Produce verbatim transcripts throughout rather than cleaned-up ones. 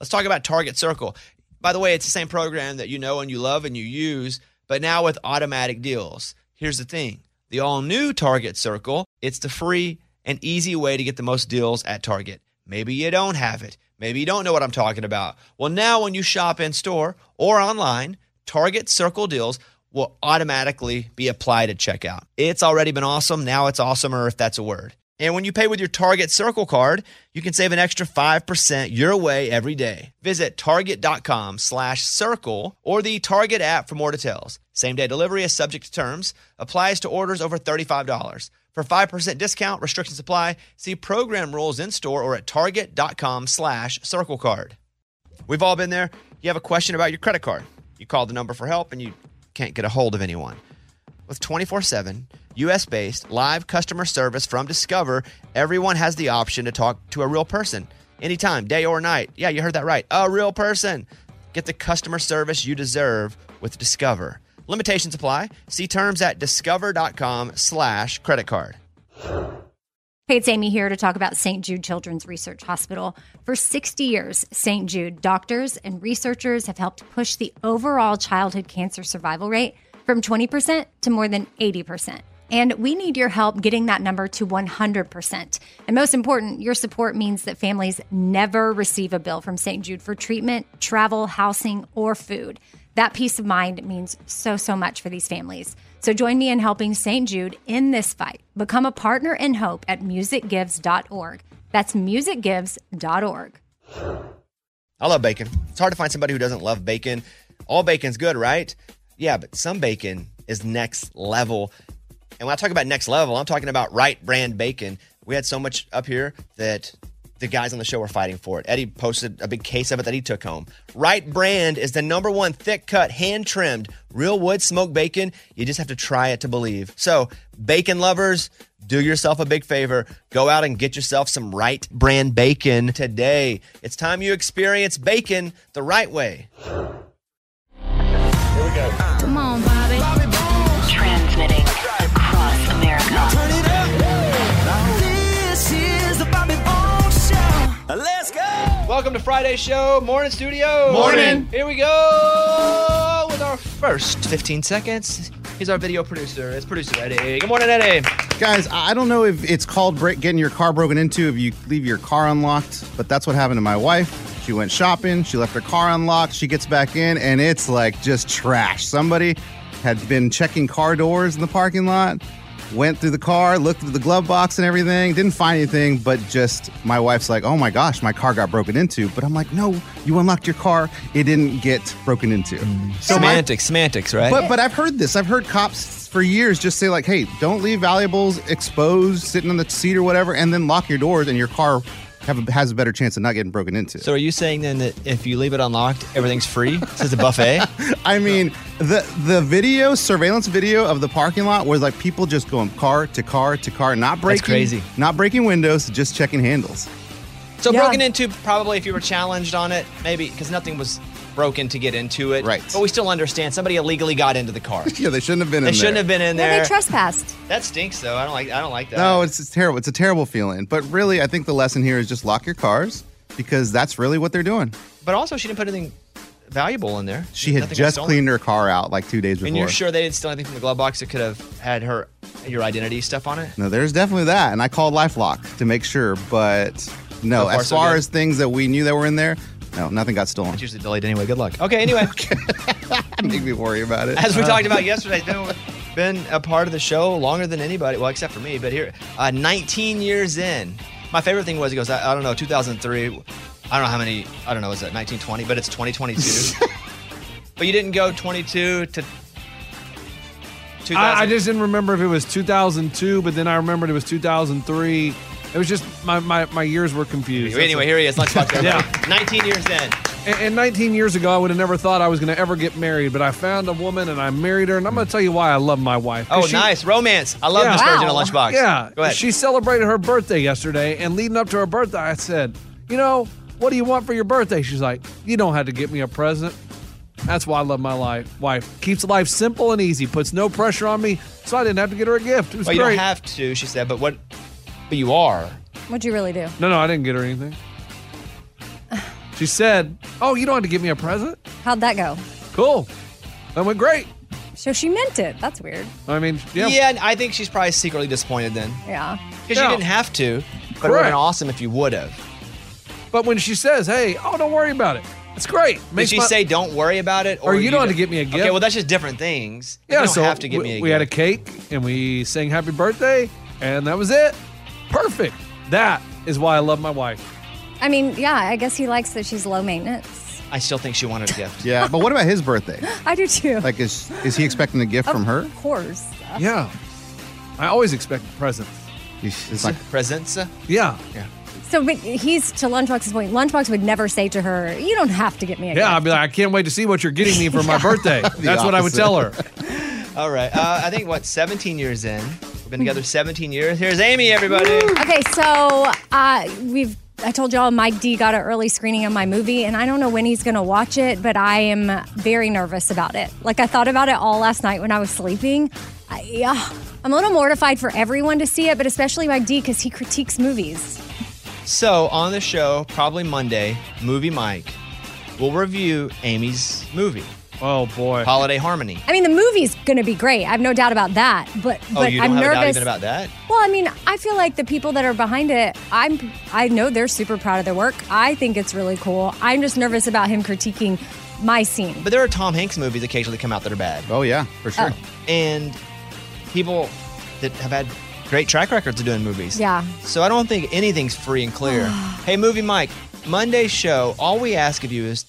Let's talk about Target Circle. By the way, it's the same program that you know and you love and you use, but now with automatic deals. Here's the thing. The all-new Target Circle, it's the free and easy way to get the most deals at Target. Maybe you don't have it. Maybe you don't know what I'm talking about. Well, now when you shop in-store or online, Target Circle deals will automatically be applied at checkout. It's already been awesome. Now it's awesomer, if that's a word. And when you pay with your Target Circle card, you can save an extra five percent your way every day. Visit target.com slash circle or the Target app for more details. Same-day delivery is subject to terms. Applies to orders over thirty-five dollars. For five percent discount, restrictions apply. See program rules in-store or at target.com slash circle card. We've all been there. You have a question about your credit card. You call the number for help and you can't get a hold of anyone. With twenty-four seven U S-based live customer service from Discover, everyone has the option to talk to a real person anytime, day or night. Yeah, you heard that right. A real person. Get the customer service you deserve with Discover. Limitations apply. See terms at discover.com slash credit card. Hey, it's Amy here to talk about Saint Jude Children's Research Hospital. For sixty years, Saint Jude doctors and researchers have helped push the overall childhood cancer survival rate from twenty percent to more than eighty percent. And we need your help getting that number to one hundred percent. And most important, your support means that families never receive a bill from Saint Jude for treatment, travel, housing, or food. That peace of mind means so, so much for these families. So join me in helping Saint Jude in this fight. Become a partner in hope at music gives dot org. That's music gives dot org. I love bacon. It's hard to find somebody who doesn't love bacon. All bacon's good, right? Yeah, but some bacon is next level. And when I talk about next level, I'm talking about Wright Brand bacon. We had so much up here that the guys on the show were fighting for it. Eddie posted a big case of it that he took home. Wright Brand is the number one thick-cut, hand-trimmed, real wood smoked bacon. You just have to try it to believe. So, bacon lovers, do yourself a big favor. Go out and get yourself some Wright Brand bacon today. It's time you experience bacon the right way. Here we go. Come on, Bobby. Bobby Bones. Transmitting across America. Turn it up. This is the Bobby Bones Show. Let's go. Welcome to Friday's show. Morning, studio. Morning. Here we go with our first fifteen seconds. He's our video producer. It's producer Eddie. Good morning, Eddie. Guys, I don't know if it's called break, getting your car broken into if you leave your car unlocked, but that's what happened to my wife. She went shopping. She left her car unlocked. She gets back in, and it's like just trash. Somebody had been checking car doors in the parking lot, went through the car, looked through the glove box and everything, didn't find anything, but just my wife's like, oh my gosh, my car got broken into. But I'm like, no, you unlocked your car. It didn't get broken into. Mm. So semantics, my, semantics, right? But but I've heard this. I've heard cops for years just say like, hey, don't leave valuables exposed, sitting on the seat or whatever, and then lock your doors and your car have a, has a better chance of not getting broken into. So are you saying then that if you leave it unlocked, everything's free? This is a buffet? I mean, the the video, surveillance video of the parking lot was like people just going car to car to car, not breaking, That's crazy. Not breaking windows, just checking handles. So Yeah. broken into, probably if you were challenged on it, maybe, because nothing was broken to get into it. Right. But we still understand somebody illegally got into the car. Yeah, they shouldn't have been They in shouldn't there. have been in Yeah, there. they trespassed. That stinks, though. I don't like. I don't like that. No, it's, it's terrible. It's a terrible feeling. But really, I think the lesson here is just lock your cars because that's really what they're doing. But also, she didn't put anything valuable in there. She had Nothing was just stolen. cleaned her car out like two days before. And you're sure they didn't steal anything from the glove box that could have had her your identity stuff on it? No, there's definitely that. And I called LifeLock to make sure. But no, So far, as so far good. as things that we knew that were in there, no, nothing got stolen. It's usually delayed anyway. Good luck. Okay, anyway. Make me worry about it. As we talked about yesterday, it's been, been a part of the show longer than anybody. Well, except for me. But here, uh, nineteen years in. My favorite thing was, he goes, I, I don't know, two thousand three. I don't know how many, I don't know, is it nineteen twenty? But it's twenty twenty-two. But you didn't go twenty-two to two thousand. I, I just didn't remember if it was two thousand two, but then I remembered it was two thousand three. It was just my, my, my years were confused. Anyway, here he is. Let's talk to him. Yeah. nineteen years in. And, and nineteen years ago, I would have never thought I was going to ever get married, but I found a woman and I married her, and I'm going to tell you why I love my wife. 'Cause Oh, she- nice. Romance. I love Yeah. this version of Wow. Lunchbox. Yeah. Go ahead. She celebrated her birthday yesterday, and leading up to her birthday, I said, you know, what do you want for your birthday? She's like, you don't have to get me a present. That's why I love my life. Wife keeps life simple and easy, puts no pressure on me, so I didn't have to get her a gift. It was Well, you great. don't have to, she said, but what? But you are. What'd you really do? no, no, I didn't get her anything. She said, oh, you don't have to give me a present? How'd that go? Cool. That went great. So she meant it. That's weird. I mean, yeah. Yeah, and I think she's probably secretly disappointed then. Yeah. Because Yeah. you didn't have to, but it would have Correct. been awesome if you would have. But when she says, hey, oh, don't worry about it. It's great. Did Makes she my- say don't worry about it? Or you don't have to get me a gift. Okay, well, that's just different things. Yeah, you don't so have to give we, me a we gift. had a cake and we sang happy birthday, and that was it. Perfect. That is why I love my wife. I mean, yeah, I guess he likes that she's low maintenance. I still think she wanted a gift. Yeah, but what about his birthday? I do too. Like, is is he expecting a gift from her? Of course. Yeah. I always expect presents. He's it's like, Presents? Yeah. So but he's to Lunchbox's point. Lunchbox would never say to her, "You don't have to get me a Yeah, I'd gift." be like, I can't wait to see what you're getting me for my birthday. That's what I would opposite. tell her. All right. Uh, I think, what, seventeen years in? We've been together seventeen years. Here's Amy, everybody. Okay, so uh, we've. I told y'all Mike D got an early screening of my movie, and I don't know when he's going to watch it, but I am very nervous about it. Like, I thought about it all last night when I was sleeping. I, yeah, I'm a little mortified for everyone to see it, but especially Mike D because he critiques movies. So, on the show, probably Monday, Movie Mike will review Amy's movie, Oh, boy. Holiday Harmony. I mean, the movie's going to be great. I have no doubt about that. But Oh, but you don't I'm have a doubt nervous. even about that? Well, I mean, I feel like the people that are behind it, I'm I know they're super proud of their work. I think it's really cool. I'm just nervous about him critiquing my scene. But there are Tom Hanks movies occasionally come out that are bad. oh yeah, for sure. And people that have had great track records of doing movies. Yeah. So I don't think anything's free and clear. Hey, Movie Mike, Monday's show, all we ask of you is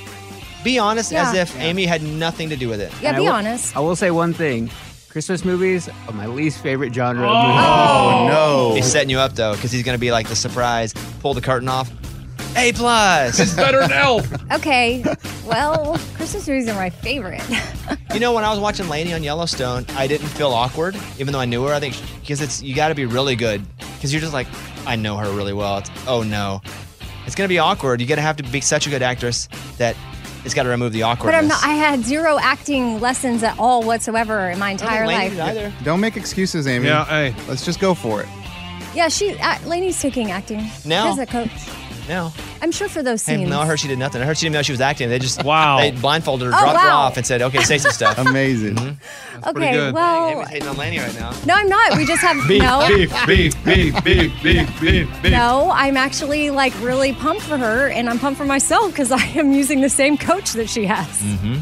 be honest as Yeah. if Amy had nothing to do with it. Yeah, And I be will- honest. I will say one thing. Christmas movies are my least favorite genre of Oh. movies. Oh no. He's setting you up, though, because he's going to be like the surprise, pull the curtain off. A plus. Better than Elf. Okay. Well, Christmas movies are my favorite. You know, when I was watching Lainey on Yellowstone, I didn't feel awkward, even though I knew her. I think because it's you got to be really good, because you're just like, I know her really well. It's, oh no, it's gonna be awkward. You got to have to be such a good actress that it's got to remove the But awkwardness. I'm not. I had zero acting lessons at all whatsoever in my I don't think entire Lainey life. did either. Don't make excuses, Amy. Yeah, hey. Let's just go for it. Yeah, she. Uh, Lainey's taking acting. No. As a coach. No, I'm sure for those hey, scenes. no, I heard she did nothing. I heard she didn't know she was acting. They just Wow. They blindfolded her, Oh, dropped her wow. off, and said, "Okay, say some stuff." Amazing. pretty Okay. good. Well, Amy's hating on Lainey right now. no, I'm not. We just have no. beef, beef, beef, beef, beef, beef, beef. No, I'm actually like really pumped for her, and I'm pumped for myself because I am using the same coach that she has.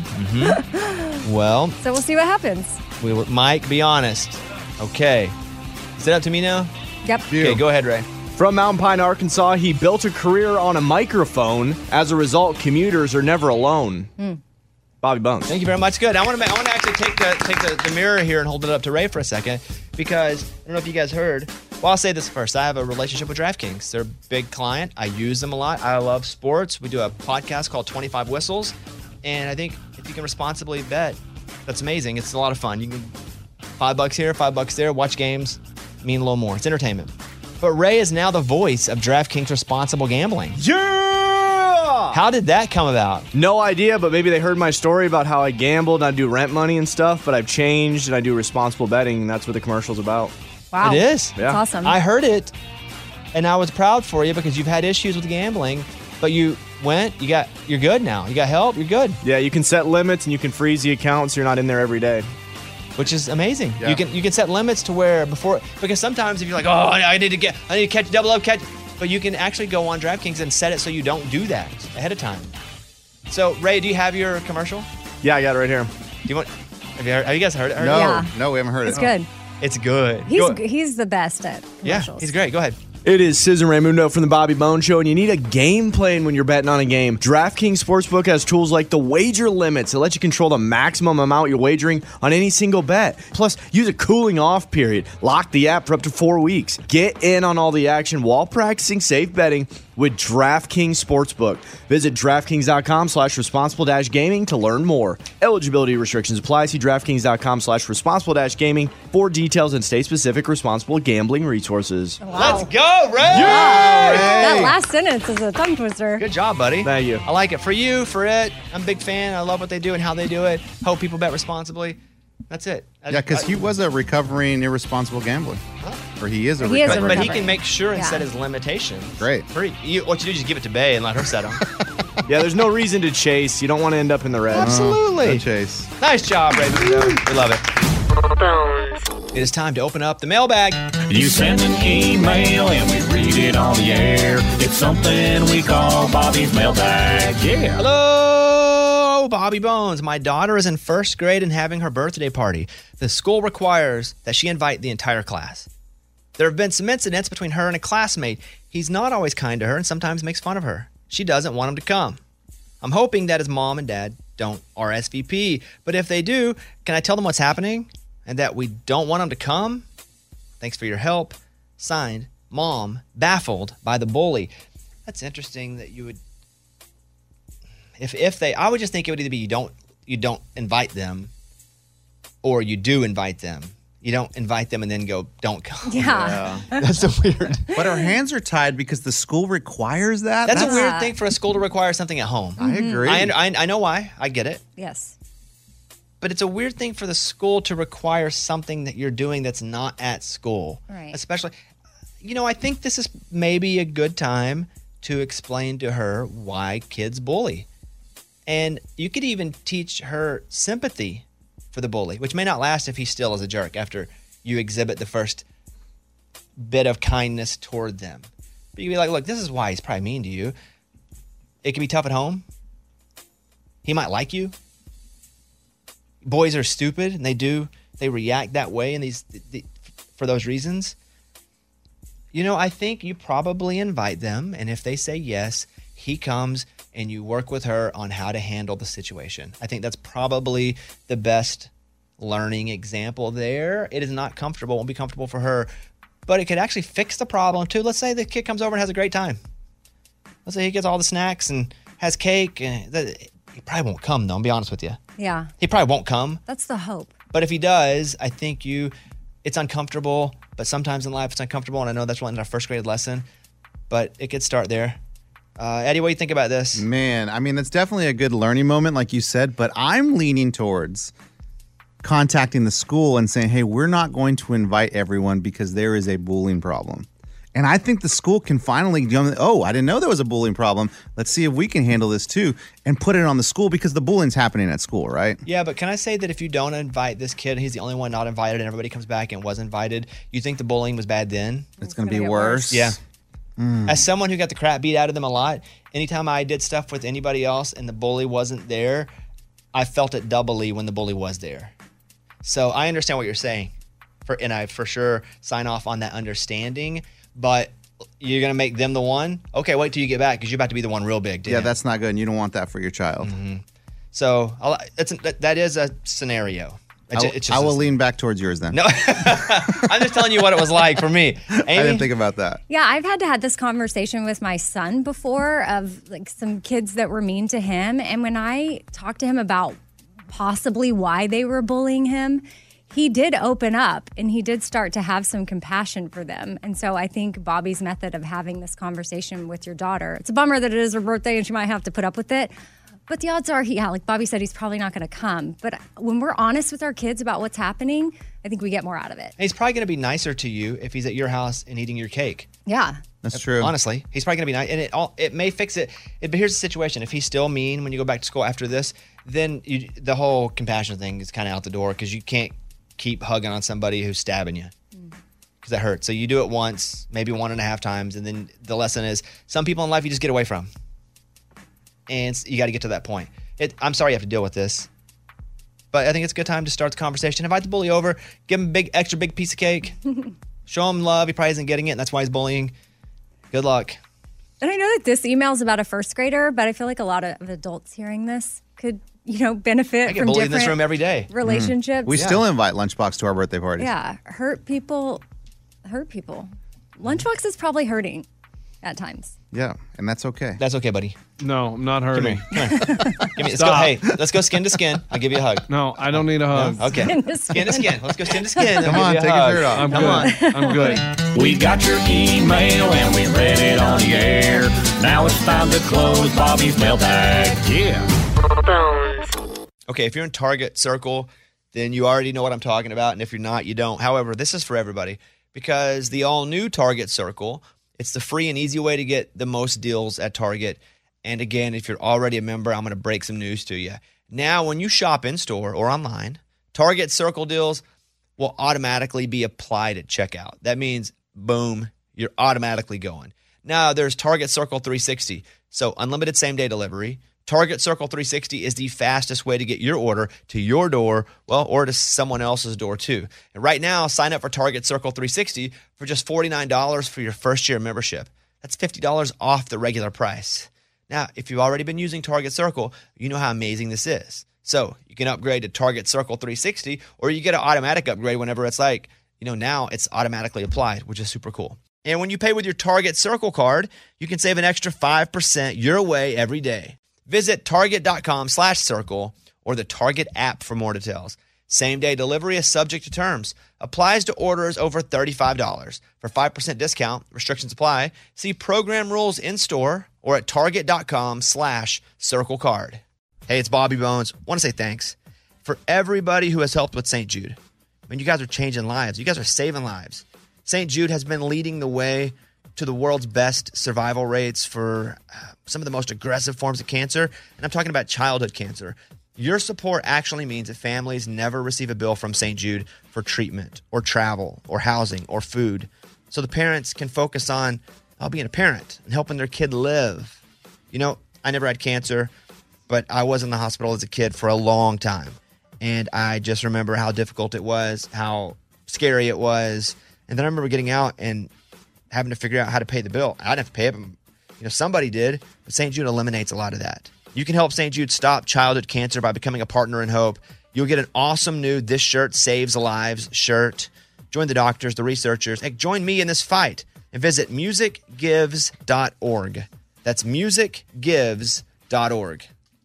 Well, So we'll see what happens. we will, Mike, be honest. Okay, is it up to me now? Yep. Okay, go ahead, Ray. From Mountain Pine, Arkansas, he built a career on a microphone. As a result, commuters are never alone. Bobby Bones. Thank you very much. Good. I want to. I want to actually take the take the, the mirror here and hold it up to Ray for a second, because I don't know if you guys heard. Well, I'll say this first. I have a relationship with DraftKings. They're a big client. I use them a lot. I love sports. We do a podcast called twenty-five Whistles, and I think if you can responsibly bet, that's amazing. It's a lot of fun. You can five bucks here, five bucks there. Watch games. Mean a little more. It's entertainment. But Ray is now the voice of DraftKings Responsible Gambling. Yeah! How did that come about? No idea, but maybe they heard my story about how I gambled and I do rent money and stuff, but I've changed and I do responsible betting, and that's what the commercial's about. Wow. It is. Yeah. That's awesome. I heard it, and I was proud for you because you've had issues with gambling, but you went, you got, you're good now. You got help, you're good, Yeah, you can set limits and you can freeze the account so you're not in there every day. which is amazing. Yeah. You can you can set limits to where before, because sometimes if you're like, oh, I I need to get, I need to catch double up catch, but you can actually go on DraftKings and set it so you don't do that ahead of time. So Ray, do you have your commercial? Yeah, I got it right here. Do you want? Have you, heard, have you guys heard it? No, Yeah. no, we haven't heard It's it. good. It's good. He's Go- g- he's the best at yeah, commercials. he's great. Go ahead. It is Sis and Raymundo from the Bobby Bones Show, and you need a game plan when you're betting on a game. DraftKings Sportsbook has tools like the wager limits that let you control the maximum amount you're wagering on any single bet. Plus, use a cooling off period. Lock the app for up to four weeks. Get in on all the action while practicing safe betting with DraftKings Sportsbook. Visit DraftKings.com slash responsible dash gaming to learn more. Eligibility restrictions apply. See DraftKings.com slash responsible dash gaming for details and state-specific responsible gambling resources. Let's go, Ray. That last sentence is a tongue twister. Good job, buddy. Thank you. I like it. For you, for it, I'm a big fan. I love what they do and how they do it. Hope people bet responsibly. That's it. Yeah, because I- he was a recovering irresponsible gambler. Huh? Or he is a He is a recovering. But he recovering. can make sure and Yeah. set his limitations. Great. Free. You, what you do is just give it to Bay and let her set them. Yeah, there's no reason to chase. You don't want to end up in the red. Absolutely. No chase. Nice job, Raven. We love it. It is time to open up the mailbag. You send an email and we read it on the air. It's something we call Bobby's mailbag. Yeah. Hello, Bobby Bones. My daughter is in first grade and having her birthday party. The school requires that she invite the entire class. There have been some incidents between her and a classmate. He's not always kind to her and sometimes makes fun of her. She doesn't want him to come. I'm hoping that his mom and dad don't R S V P, but if they do, can I tell them what's happening and that we don't want them to come? Thanks for your help. Signed, Mom, baffled by the bully. That's interesting that you would if if they I would just think it would either be you don't you don't invite them or you do invite them. You don't invite them and then go, don't come. Yeah. That's a weird But our hands are tied because the school requires that. That's, a weird Yeah. thing for a school to require something at home. I agree. I, I I know why. I get it. Yes. But it's a weird thing for the school to require something that you're doing that's not at school. Right. Especially, you know, I think this is maybe a good time to explain to her why kids bully. And you could even teach her sympathy for the bully, which may not last if he still is a jerk after you exhibit the first bit of kindness toward them. But you can be like, look, this is why he's probably mean to you. It can be tough at home. He might like you. Boys are stupid and they do, they react that way and these the, for those reasons. You know, I think you probably invite them, and if they say yes, he comes and you work with her on how to handle the situation. I think that's probably the best learning example there. It is not comfortable, won't be comfortable for her, but it could actually fix the problem too. Let's say the kid comes over and has a great time. Let's say he gets all the snacks and has cake. And the, he probably won't come though, I'll be honest with you. Yeah. He probably won't come. That's the hope. But if he does, I think you, it's uncomfortable, but sometimes in life it's uncomfortable, and I know that's one in our first grade lesson, but it could start there. Uh, Eddie, what do you think about this? Man, I mean, it's definitely a good learning moment, like you said, but I'm leaning towards contacting the school and saying, hey, we're not going to invite everyone because there is a bullying problem. And I think the school can finally go, oh, I didn't know there was a bullying problem. Let's see if we can handle this too, and put it on the school because the bullying's happening at school, right? Yeah, but can I say that if you don't invite this kid, he's the only one not invited, and everybody comes back and was invited, you think the bullying was bad then? It's going to gonna be get worse. worse. Yeah. As someone who got the crap beat out of them a lot, anytime I did stuff with anybody else and the bully wasn't there, I felt it doubly when the bully was there. So I understand what you're saying, for, and I for sure sign off on that understanding, but you're going to make them the one? Okay, wait till you get back because you're about to be the one real big. Yeah, damn. that's not good, and you don't want that for your child. So I'll, it's, that, that is a scenario. It I, ju- will- it's just I will a- lean back towards yours then. No, I'm just telling you what it was like for me. Amy? I didn't think about that. Yeah, I've had to have this conversation with my son before of like some kids that were mean to him. And when I talked to him about possibly why they were bullying him, he did open up and he did start to have some compassion for them. And so I think Bobby's method of having this conversation with your daughter, it's a bummer that it is her birthday and she might have to put up with it. But the odds are, he, yeah, like Bobby said, he's probably not going to come. But when we're honest with our kids about what's happening, I think we get more out of it. And he's probably going to be nicer to you if he's at your house and eating your cake. Yeah. That's true. Honestly, he's probably going to be nice, and it all it may fix it. it. But here's the situation: if he's still mean when you go back to school after this, then you, the whole compassion thing is kind of out the door because you can't keep hugging on somebody who's stabbing you because that hurts. So you do it once, maybe one and a half times, and then the lesson is some people in life you just get away from, and you got to get to that point. It, I'm sorry you have to deal with this, but I think it's a good time to start the conversation. Invite the bully over, give him a big, extra big piece of cake, show him love. He probably isn't getting it, and that's why he's bullying. Good luck. And I know that this email is about a first grader, but I feel like a lot of adults hearing this could, you know, benefit I get from bullied in different this room every day. relationships. We still invite Lunchbox to our birthday parties. yeah, hurt people, hurt people. Lunchbox is probably hurting at times. Yeah, and that's okay. That's okay, buddy. No, I'm not Come hurting. here. Come here. Give me, let's go. Stop. Hey, let's go skin to skin. I'll give you a hug. No, I don't need a hug. Okay. Skin to Skin to skin. skin. Let's go skin to skin. Come I'll on, give you take a your hug. shirt off. I'm Come good. on. I'm good. We got your email and we read it on the air. Now it's time to close Bobby's mailbag. Yeah. Okay, if you're in Target Circle, then you already know what I'm talking about. And if you're not, you don't. However, this is for everybody because the all-new Target Circle, it's the free and easy way to get the most deals at Target. And again, if you're already a member, I'm going to break some news to you. Now, when you shop in-store or online, Target Circle deals will automatically be applied at checkout. That means, boom, you're automatically going. Now, there's Target Circle three sixty, so unlimited same-day delivery. Target Circle three sixty is the fastest way to get your order to your door, well, or to someone else's door too. And right now, sign up for Target Circle three sixty for just forty-nine dollars for your first year membership. That's fifty dollars off the regular price. Now, if you've already been using Target Circle, you know how amazing this is. So you can upgrade to Target Circle three sixty, or you get an automatic upgrade whenever it's like, you know, now it's automatically applied, which is super cool. And when you pay with your Target Circle card, you can save an extra five percent your way every day. Visit target.com slash circle or the Target app for more details. Same-day delivery is subject to terms. Applies to orders over thirty-five dollars. For five percent discount, restrictions apply. See program rules in-store or at target.com slash circle card. Hey, it's Bobby Bones. I want to say thanks for everybody who has helped with Saint Jude. I mean, you guys are changing lives. You guys are saving lives. Saint Jude has been leading the way to the world's best survival rates for uh, some of the most aggressive forms of cancer. And I'm talking about childhood cancer. Your support actually means that families never receive a bill from Saint Jude for treatment or travel or housing or food. So the parents can focus on uh, being a parent and helping their kid live. You know, I never had cancer, but I was in the hospital as a kid for a long time. And I just remember how difficult it was, how scary it was. And then I remember getting out and having to figure out how to pay the bill. I didn't have to pay it, but, you know, somebody did. But Saint Jude eliminates a lot of that. You can help Saint Jude stop childhood cancer by becoming a partner in hope. You'll get an awesome new This Shirt Saves Lives shirt. Join the doctors, the researchers. Hey, join me in this fight and visit music gives dot org. That's music gives dot org.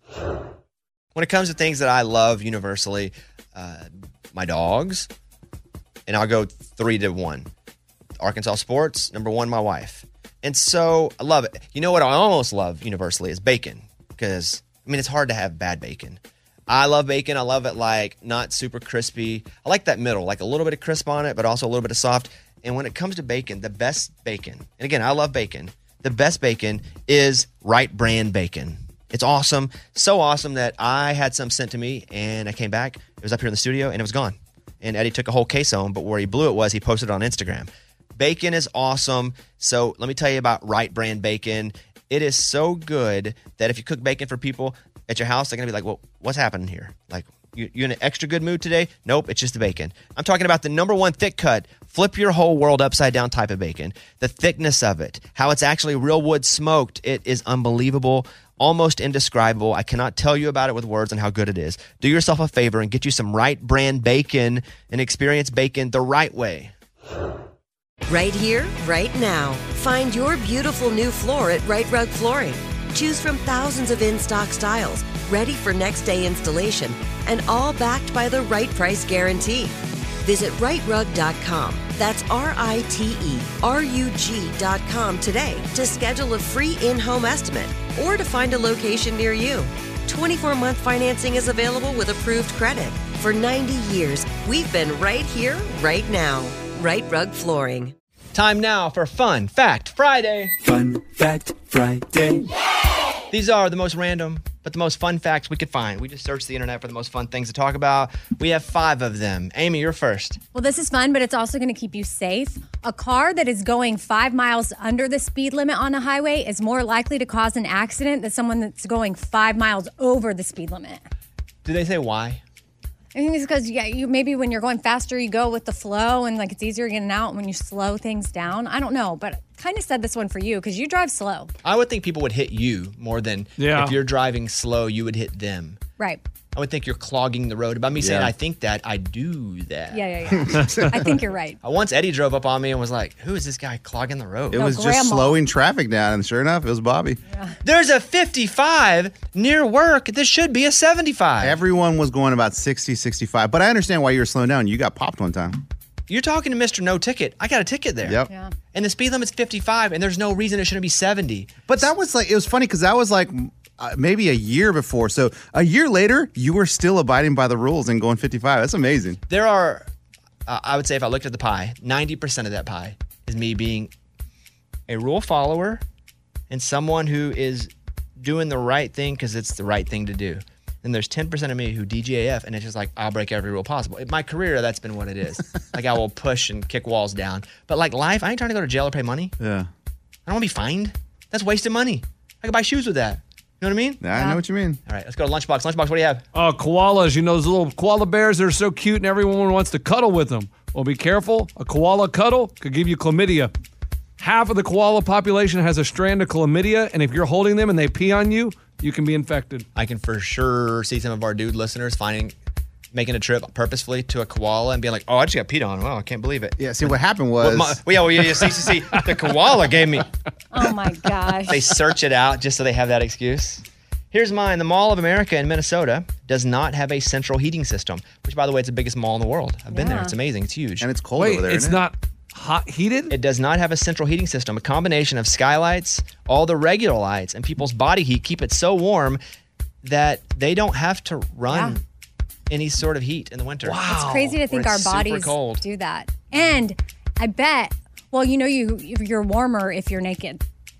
When it comes to things that I love universally, uh, my dogs, and I'll go three to one. Arkansas sports, number one, my wife. And so I love it. You know what I almost love universally is bacon. Because, I mean, it's hard to have bad bacon. I love bacon. I love it like not super crispy. I like that middle, like a little bit of crisp on it, but also a little bit of soft. And when it comes to bacon, the best bacon, and again, I love bacon. The best bacon is Wright Brand bacon. It's awesome. So awesome that I had some sent to me and I came back. It was up here in the studio and it was gone. And Eddie took a whole case home, but where he blew it was he posted it on Instagram. Bacon is awesome. So let me tell you about Wright Brand bacon. It is so good that if you cook bacon for people at your house, they're going to be like, well, what's happening here? Like, you, you in an extra good mood today? Nope, it's just the bacon. I'm talking about the number one thick cut, flip your whole world upside down type of bacon. The thickness of it, how it's actually real wood smoked. It is unbelievable, almost indescribable. I cannot tell you about it with words and how good it is. Do yourself a favor and get you some Wright Brand bacon and experience bacon the right way. Right here, right now. Find your beautiful new floor at Right Rug Flooring. Choose from thousands of in-stock styles, ready for next day installation, and all backed by the right price guarantee. Visit right rug dot com. That's R I T E R U G dot com today to schedule a free in-home estimate or to find a location near you. twenty-four month financing is available with approved credit. For ninety years, we've been right here, right now. Right Rug Flooring. Time now for Fun Fact Friday. Fun Fact Friday. These are the most random, but the most fun facts we could find. We just searched the internet for the most fun things to talk about. We have five of them. Amy, you're first. Well, this is fun, but it's also going to keep you safe. A car that is going five miles under the speed limit on a highway is more likely to cause an accident than someone that's going five miles over the speed limit. Did they say why? I think it's because yeah, you maybe when you're going faster, you go with the flow, and like it's easier getting out when you slow things down. I don't know, but kind of said this one for you because you drive slow. I would think people would hit you more than Yeah. if you're driving slow, you would hit them. Right. I would think you're clogging the road. By me saying Yeah. I think that, I do that. Yeah, yeah, yeah. I think you're right. Uh, Once Eddie drove up on me and was like, who is this guy clogging the road? It No, was grandma. just slowing traffic down, and sure enough, it was Bobby. There's a fifty-five near work. This should be a seventy-five. Everyone was going about sixty, sixty-five, but I understand why you were slowing down. You got popped one time. You're talking to Mister No Ticket. I got a ticket there. Yep. Yeah. And the speed limit's fifty-five, and there's no reason it shouldn't be seventy. But that was like, it was funny because that was like uh, maybe a year before. So a year later, you were still abiding by the rules and going fifty-five. That's amazing. There are uh, I would say if I looked at the pie, ninety percent of that pie is me being a rule follower and someone who is doing the right thing because it's the right thing to do. And there's ten percent of me who D G A F, and it's just like, I'll break every rule possible. In my career, that's been what it is. Like, I will push and kick walls down. But like life, I ain't trying to go to jail or pay money. Yeah. I don't want to be fined. That's wasted money. I could buy shoes with that. You know what I mean? Yeah, I know what you mean. All right, let's go to Lunchbox. Lunchbox, what do you have? Oh, koalas. You know those little koala bears that are so cute and everyone wants to cuddle with them. Well, be careful. A koala cuddle could give you chlamydia. Half of the koala population has a strand of chlamydia, and if you're holding them and they pee on you, you can be infected. I can for sure see some of our dude listeners finding, making a trip purposefully to a koala and being like, oh, I just got peed on. Wow, I can't believe it. Yeah, see, what happened was... Well, my, well, yeah, well, yeah, see, see, see, the koala gave me... Oh my gosh. They search it out just so they have that excuse. Here's mine. The Mall of America in Minnesota does not have a central heating system, which, by the way, it's the biggest mall in the world. I've been Yeah. there. It's amazing. It's huge. And it's cold Wait, over there, it's isn't it? not hot heated? It does not have a central heating system. A combination of skylights, all the regular lights, and people's body heat keep it so warm that they don't have to run Yeah. any sort of heat in the winter. It's crazy to think Where our it's super bodies cold. do that. And I bet, well, you know, you you're warmer if you're naked.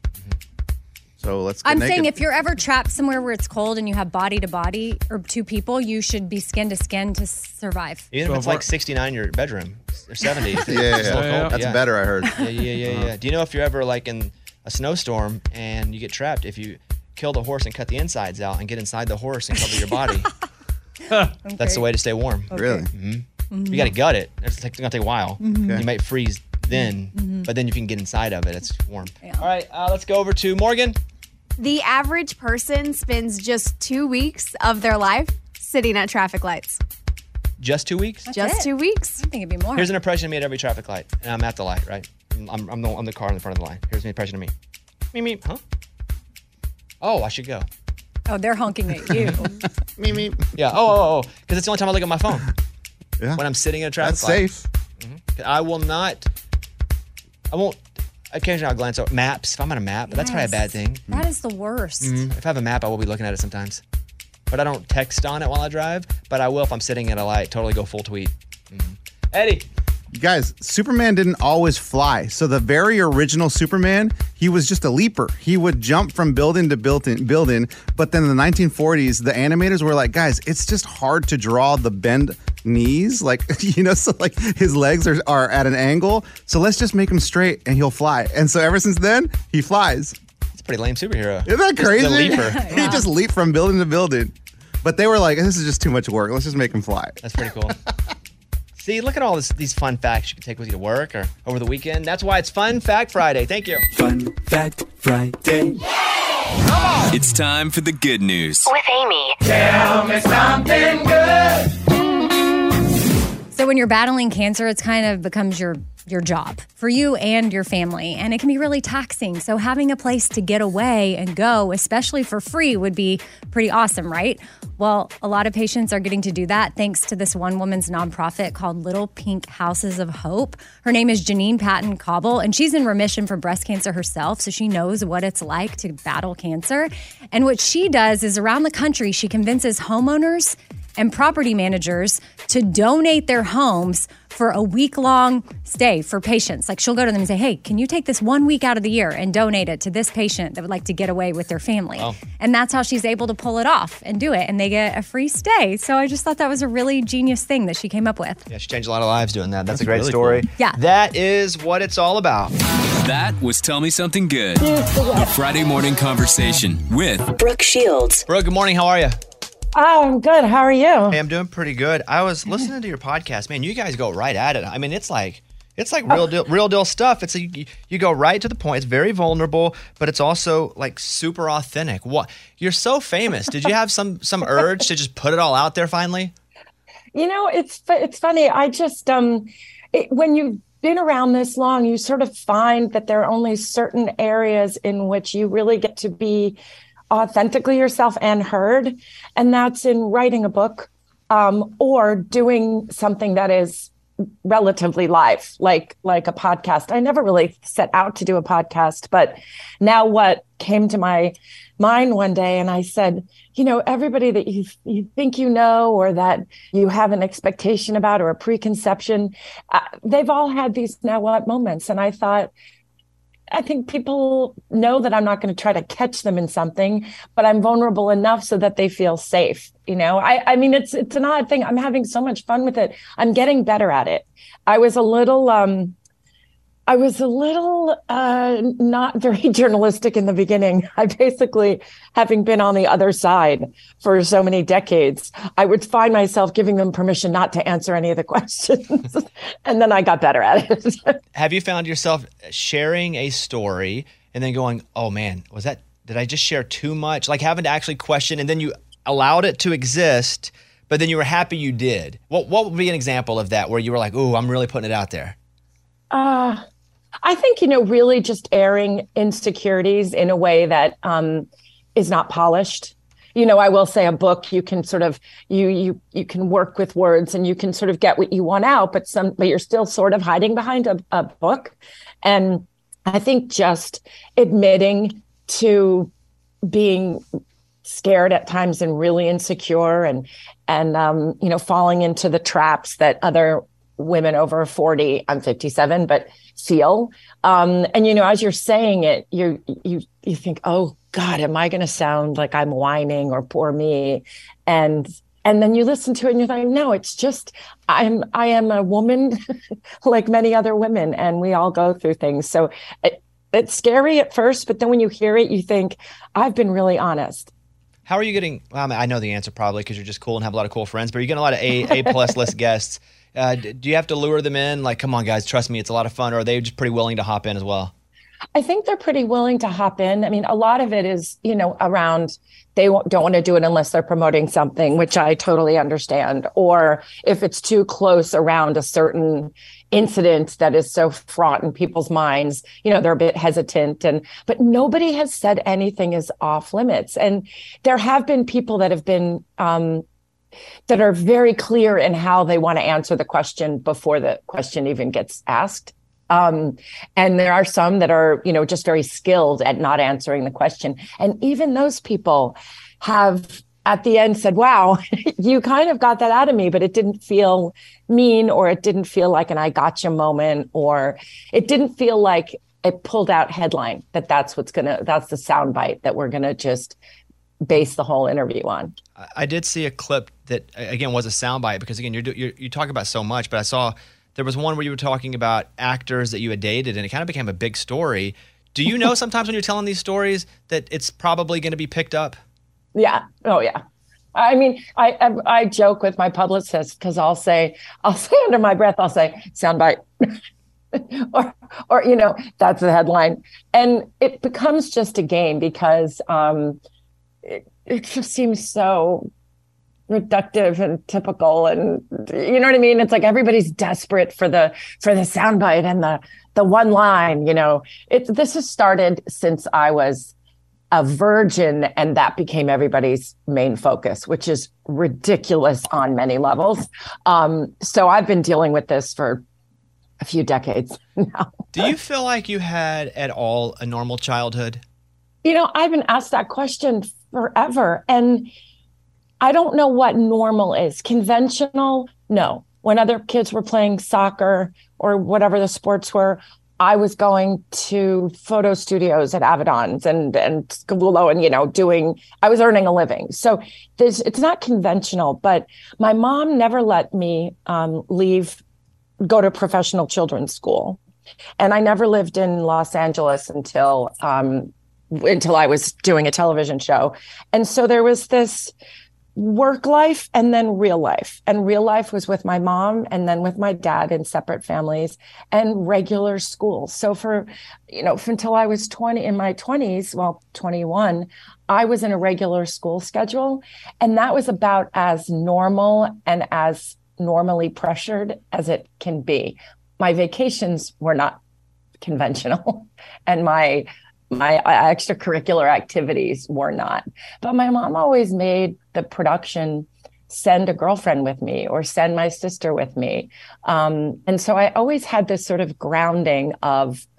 So let's get I'm naked. saying if you're ever trapped somewhere where it's cold and you have body to body or two people, you should be skin to skin to survive. Even So if it's if like we're- sixty-nine in your bedroom or seventy. It's Yeah, yeah, still yeah. cold. That's Yeah. better, I heard. Yeah, yeah, yeah, yeah. Do you know if you're ever like in a snowstorm and you get trapped, if you kill the horse and cut the insides out and get inside the horse and cover your body, that's the way to stay warm. Really? You got to gut it. It's, like, it's going to take a while. Okay. You might freeze then, but then you can get inside of it. It's warm. All right, uh, let's go over to Morgan. The average person spends just two weeks of their life sitting at traffic lights. Just two weeks? just it. two weeks. I think it'd be more. Here's an impression of me at every traffic light, and I'm at the light, right? I'm, I'm, the, I'm the car in the front of the line. Here's an impression of me. Me, me, huh? Oh, I should go. Oh, they're honking at you. Me, me. Yeah. Oh, oh, oh. Because it's the only time I look at my phone. Yeah. When I'm sitting at a traffic That's light. safe. I will not. I won't. Occasionally, I'll glance over maps. If I'm on a map, but that's probably a bad thing. That is the worst. If I have a map, I will be looking at it sometimes. But I don't text on it while I drive. But I will if I'm sitting at a light. Totally go full tweet. Mm-hmm. Eddie. You guys, Superman didn't always fly. So the very original Superman, he was just a leaper. He would jump from building to building, building. But then in the nineteen forties, the animators were like, guys, it's just hard to draw the bend knees. Like, you know, so like his legs are, are at an angle. So let's just make him straight and he'll fly. And so ever since then, he flies. It's a pretty lame superhero. Isn't that Just crazy? The leaper. He just leaped from building to building. But they were like, this is just too much work. Let's just make him fly. That's pretty cool. See, look at all this, these fun facts you can take with you to work or over the weekend. That's why it's Fun Fact Friday. Thank you. Fun Fact Friday. It's time for the good news. With Amy. So when you're battling cancer, it's kind of becomes your your job for you and your family, and it can be really taxing. So having a place to get away and go, especially for free, would be pretty awesome, right? Well, a lot of patients are getting to do that thanks to this one woman's nonprofit called Little Pink Houses of Hope. Her name is Janine Patton Cobble, and she's in remission from breast cancer herself, so she knows what it's like to battle cancer. And what she does is around the country, she convinces homeowners and property managers to donate their homes for a week-long stay for patients. Like, she'll go to them and say, hey, can you take this one week out of the year and donate it to this patient that would like to get away with their family? Oh. And that's how she's able to pull it off and do it, and they get a free stay. So I just thought that was a really genius thing that she came up with. Yeah, she changed a lot of lives doing that. That's, That's a great really story. cool. Yeah. That is what it's all about. That was Tell Me Something Good. A Friday morning conversation with Brooke Shields. Bro, good morning. How are you? Oh, I'm good. How are you? Hey, I'm doing pretty good. I was listening to your podcast. Man, you guys go right at it. I mean, it's like it's like real deal, real deal stuff. It's a, you, you go right to the point. It's very vulnerable, but it's also like super authentic. What? You're so famous. Did you have some some urge to just put it all out there finally? You know, it's fu- it's funny. I just um, it, when you've been around this long, you sort of find that there are only certain areas in which you really get to be authentically yourself and heard, and that's in writing a book um, or doing something that is relatively live, like like a podcast. I never really set out to do a podcast, but now what came to my mind one day and I said, you know, everybody that you you think you know or that you have an expectation about or a preconception, uh, they've all had these now what moments. And I thought, I think people know that I'm not going to try to catch them in something, but I'm vulnerable enough so that they feel safe. You know, I, I mean, it's it's an odd thing. I'm having so much fun with it. I'm getting better at it. I was a little, um, I was a little uh, not very journalistic in the beginning. I basically, having been on the other side for so many decades, I would find myself giving them permission not to answer any of the questions. And then I got better at it. Have you found yourself sharing a story and then going, oh man, was that, did I just share too much? Like having to actually question, and then you allowed it to exist, but then you were happy you did. What, what would be an example of that where you were like, oh, I'm really putting it out there? Uh, I think, you know, really just airing insecurities in a way that um, is not polished. You know, I will say a book, you can sort of, you you you can work with words and you can sort of get what you want out, but some, but you're still sort of hiding behind a, a book. And I think just admitting to being scared at times and really insecure and, and um, you know, falling into the traps that other women over forty, I'm fifty-seven, but feel. Um, and, you know, as you're saying it, you you you think, oh, God, am I going to sound like I'm whining or poor me? And and then you listen to it and you're like, no, it's just I'm I am a woman like many other women, and we all go through things. So it, it's scary at first, but then when you hear it, you think, I've been really honest. How are you getting, well, I, mean, I know the answer probably because you're just cool and have a lot of cool friends, but you're getting a lot of A, A plus list guests. Uh, do you have to lure them in? Like, come on, guys, trust me, it's a lot of fun. Or are they just pretty willing to hop in as well? I think they're pretty willing to hop in. I mean, a lot of it is, you know, around they don't want to do it unless they're promoting something, which I totally understand. Or if it's too close around a certain incident that is so fraught in people's minds, you know, they're a bit hesitant. And but nobody has said anything is off limits. And there have been people that have been um, that are very clear in how they want to answer the question before the question even gets asked. Um, and there are some that are, you know, just very skilled at not answering the question. And even those people have at the end said, wow, you kind of got that out of me, but it didn't feel mean, or it didn't feel like an I gotcha moment, or it didn't feel like a pulled out headline that that's what's going to, that's the soundbite that we're going to just base the whole interview on. I did see a clip that, again, was a soundbite because, again, you're, you're, you talk about so much, but I saw there was one where you were talking about actors that you had dated, and it kind of became a big story. Do you know sometimes when you're telling these stories that it's probably going to be picked up? Yeah. Oh, yeah. I mean, I I, I joke with my publicist because I'll say, I'll say under my breath, I'll say, soundbite. or, or, you know, that's the headline. And it becomes just a game because um, it, it just seems so reductive and typical, and you know what I mean? It's like everybody's desperate for the for the soundbite and the the one line. You know, it this has started since I was a virgin, and that became everybody's main focus, which is ridiculous on many levels. Um, so I've been dealing with this for a few decades now. Do you feel like you had at all a normal childhood? You know, I've been asked that question forever, and I don't know what normal is. Conventional? No. When other kids were playing soccer or whatever the sports were, I was going to photo studios at Avedon's and, and Scavullo and, you know, doing, I was earning a living. So there's, it's not conventional, but my mom never let me um, leave, go to professional children's school. And I never lived in Los Angeles until, um, until I was doing a television show. And so there was this work life and then real life. And real life was with my mom and then with my dad in separate families and regular school. So for, you know, until I was twenty, in my twenties, well, twenty-one, I was in a regular school schedule. And that was about as normal and as normally pressured as it can be. My vacations were not conventional, and my My extracurricular activities were not. But my mom always made the production send a girlfriend with me or send my sister with me. Um, and so I always had this sort of grounding of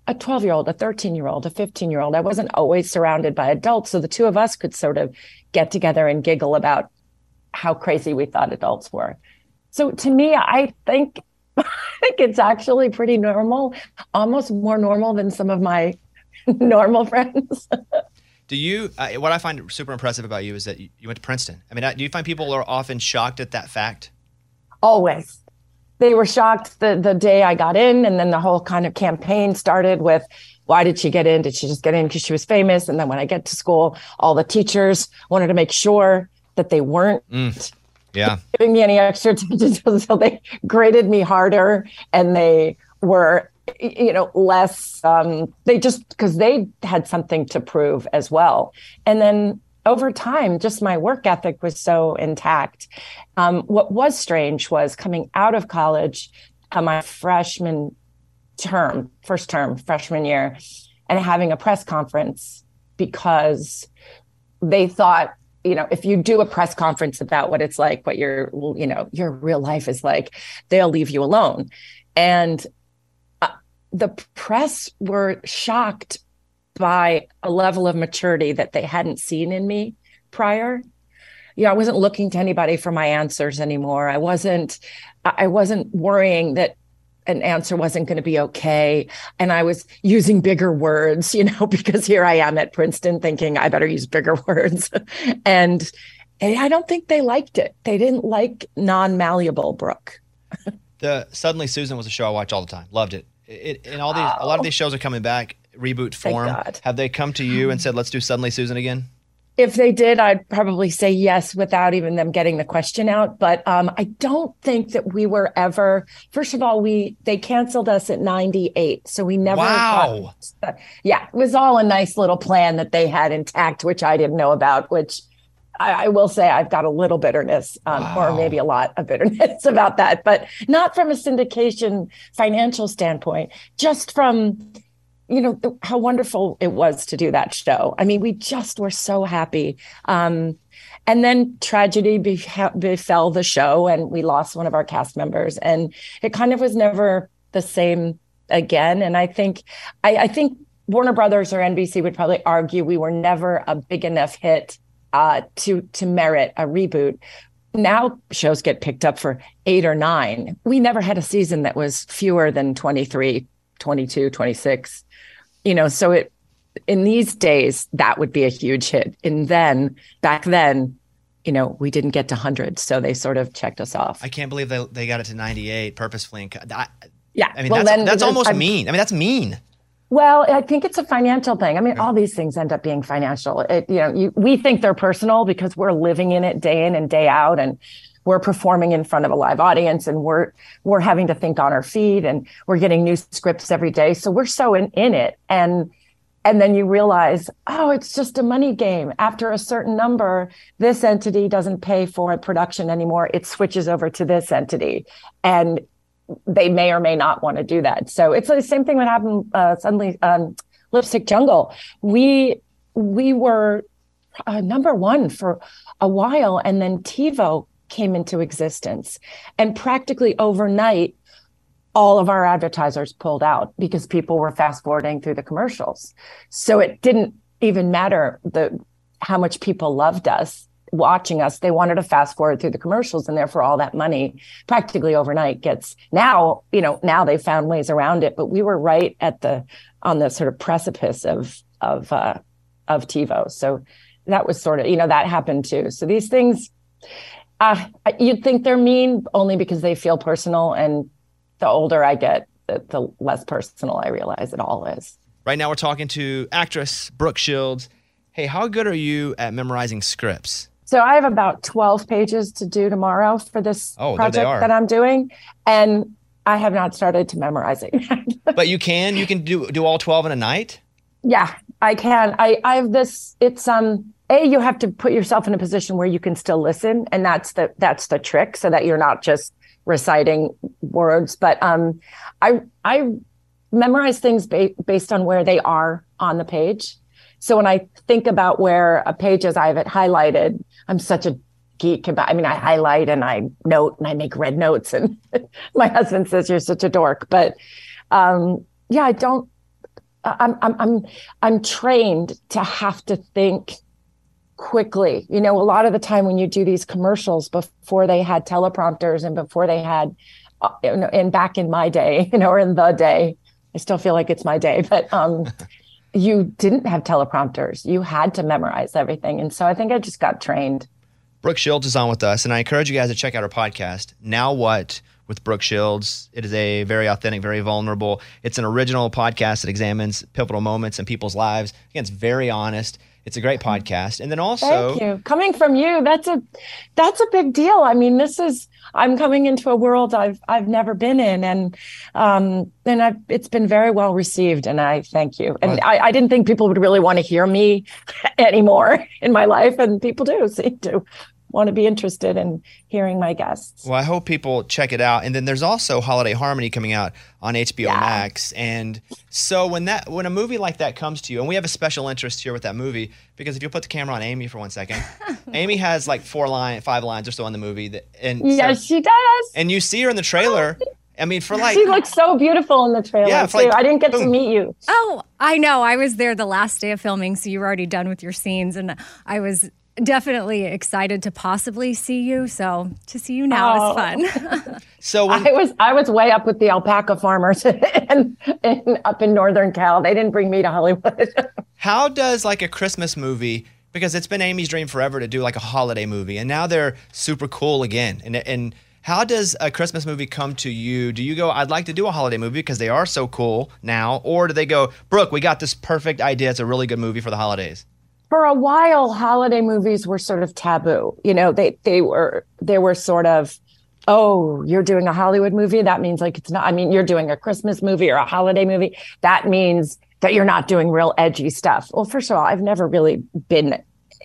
a twelve year old, a thirteen year old, a fifteen year old. I wasn't always surrounded by adults. So the two of us could sort of get together and giggle about how crazy we thought adults were. So to me, I think, I think it's actually pretty normal, almost more normal than some of my normal friends. Do you, uh, what I find super impressive about you is that you, you went to Princeton. I mean, uh, do you find people are often shocked at that fact? Always. They were shocked the, the day I got in, and then the whole kind of campaign started with, why did she get in? Did she just get in because she was famous? And then when I get to school, all the teachers wanted to make sure that they weren't mm. yeah. giving me any extra attention. So they graded me harder, and they were, you know, less, um, they just, because they had something to prove as well. And then over time, just my work ethic was so intact. Um, what was strange was coming out of college, uh, my freshman term, first term, freshman year, and having a press conference because they thought, you know, if you do a press conference about what it's like, what your, you know, your real life is like, they'll leave you alone. And uh, the press were shocked by a level of maturity that they hadn't seen in me prior. You know, I wasn't looking to anybody for my answers anymore. I wasn't, I wasn't worrying that an answer wasn't going to be okay. And I was using bigger words, you know, because here I am at Princeton thinking I better use bigger words. and, and I don't think they liked it. They didn't like non-malleable Brooke. The Suddenly Susan was a show I watch all the time. Loved it. It, and all these, oh. a lot of these shows are coming back, reboot form. Have they come to you and said, let's do Suddenly Susan again? If they did, I'd probably say yes without even them getting the question out. But um, I don't think that we were ever, first of all, we they canceled us at ninety-eight. So we never. Wow. Thought, yeah, it was all a nice little plan that they had intact, which I didn't know about, which I, I will say I've got a little bitterness um, wow. or maybe a lot of bitterness about that, but not from a syndication financial standpoint, just from, you know, the, how wonderful it was to do that show. I mean, we just were so happy. Um, and then tragedy beha- befell the show, and we lost one of our cast members, and it kind of was never the same again. And I think, I, I think Warner Brothers or N B C would probably argue we were never a big enough hit uh, to to merit a reboot. Now shows get picked up for eight or nine. We never had a season that was fewer than twenty-three, twenty-two, twenty-six. You know, so it in these days, that would be a huge hit. And then back then, you know, we didn't get to one hundred. So they sort of checked us off. I can't believe they they got it to ninety-eight purposefully. And I, yeah. I mean, well, that's, then, that's almost I'm, mean. I mean, that's mean. Well, I think it's a financial thing. I mean, all these things end up being financial. It, you know, you, we think they're personal because we're living in it day in and day out, and we're performing in front of a live audience, and we're we're having to think on our feet, and we're getting new scripts every day. So we're so in, in it. And and then you realize, oh, it's just a money game. After a certain number, this entity doesn't pay for a production anymore. It switches over to this entity. And they may or may not want to do that. So it's the same thing that happened uh, suddenly. Um, Lipstick Jungle. We we were uh, number one for a while, and then TiVo came into existence, and practically overnight, all of our advertisers pulled out because people were fast forwarding through the commercials. So it didn't even matter the how much people loved us. Watching us, they wanted to fast forward through the commercials, and therefore all that money practically overnight gets now, you know, now they found ways around it, but we were right at the, on the sort of precipice of, of, uh, of TiVo. So that was sort of, you know, that happened too. So these things, uh, you'd think they're mean only because they feel personal. And the older I get, the, the less personal I realize it all is. Right now we're talking to actress Brooke Shields. Hey, how good are you at memorizing scripts? So I have about twelve pages to do tomorrow for this oh, project that I'm doing. And I have not started to memorizing. But you can, you can do do all twelve in a night? Yeah, I can. I, I have this, it's, um, A, you have to put yourself in a position where you can still listen. And that's the, that's the trick, so that you're not just reciting words. But um, I, I memorize things ba- based on where they are on the page. So when I think about where a page is, I have it highlighted. I'm such a geek about, I mean, I highlight and I note and I make red notes, and my husband says you're such a dork, but um, yeah, I don't, I'm I'm I'm I'm trained to have to think quickly. You know, a lot of the time when you do these commercials before they had teleprompters and before they had, uh, and back in my day, you know, or in the day, I still feel like it's my day, but um, you didn't have teleprompters. You had to memorize everything. And so I think I just got trained. Brooke Shields is on with us, and I encourage you guys to check out her podcast, Now What with Brooke Shields. It is a very authentic, very vulnerable. It's an original podcast that examines pivotal moments in people's lives. Again, it's very honest. It's a great podcast. And then also, thank you. Coming from you, that's a that's a big deal. I mean, this is I'm coming into a world I've I've never been in, and um and I've it's been very well received, and I thank you. And Well, I, I didn't think people would really want to hear me anymore in my life, and people do seem to want to be interested in hearing my guests. well, I hope people check it out. And then there's also Holiday Harmony coming out on H B O Yeah. Max. And so when that when a movie like that comes to you, and we have a special interest here with that movie, because if you put the camera on Amy for one second, Amy has like four line, five lines or so in the movie. That, and Yes, so- she does. and you see her in the trailer. I mean, for like She looks so beautiful in the trailer Yeah, too. for like- I didn't get to boom. meet you. Oh, I know. I was there the last day of filming, so you were already done with your scenes, and I was definitely excited to possibly see you. So to see you now Oh. is fun. so when I was I was way up with the alpaca farmers and, and up in Northern Cal. They didn't bring me to Hollywood. How does like a Christmas movie, because it's been Amy's dream forever to do like a holiday movie, and now they're super cool again. And and how does a Christmas movie come to you? Do you go, I'd like to do a holiday movie because they are so cool now? Or do they go, Brooke, we got this perfect idea. It's a really good movie for the holidays. For a while, holiday movies were sort of taboo. You know, they they were they were sort of, oh, you're doing a Hollywood movie? That means like it's not, I mean, you're doing a Christmas movie or a holiday movie. That means that you're not doing real edgy stuff. Well, first of all, I've never really been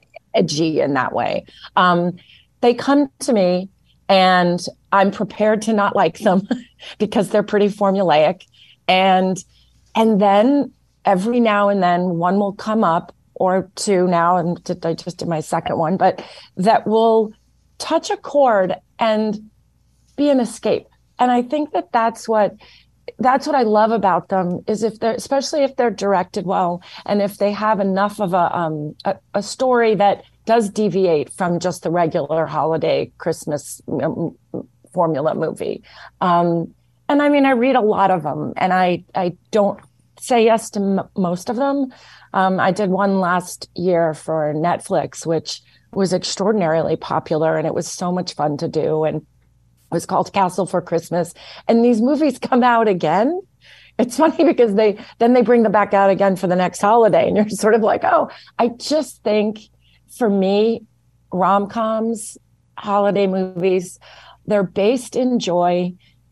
edgy in that way. Um, they come to me and I'm prepared to not like them because they're pretty formulaic. And and then every now and then one will come up, or two now, and I just did my second one, but that will touch a chord and be an escape. And I think that that's what that's what I love about them, is if they're, especially if they're directed well, and if they have enough of a um a, a story that does deviate from just the regular holiday Christmas um, formula movie. Um, and I mean, I read a lot of them, and I I don't say yes to m- most of them. Um, I did one last year for Netflix, which was extraordinarily popular, and it was so much fun to do. And it was called Castle for Christmas. And these movies come out again. It's funny because they then they bring them back out again for the next holiday, and you're sort of like, oh, I just think for me, rom-coms, holiday movies, they're based in joy.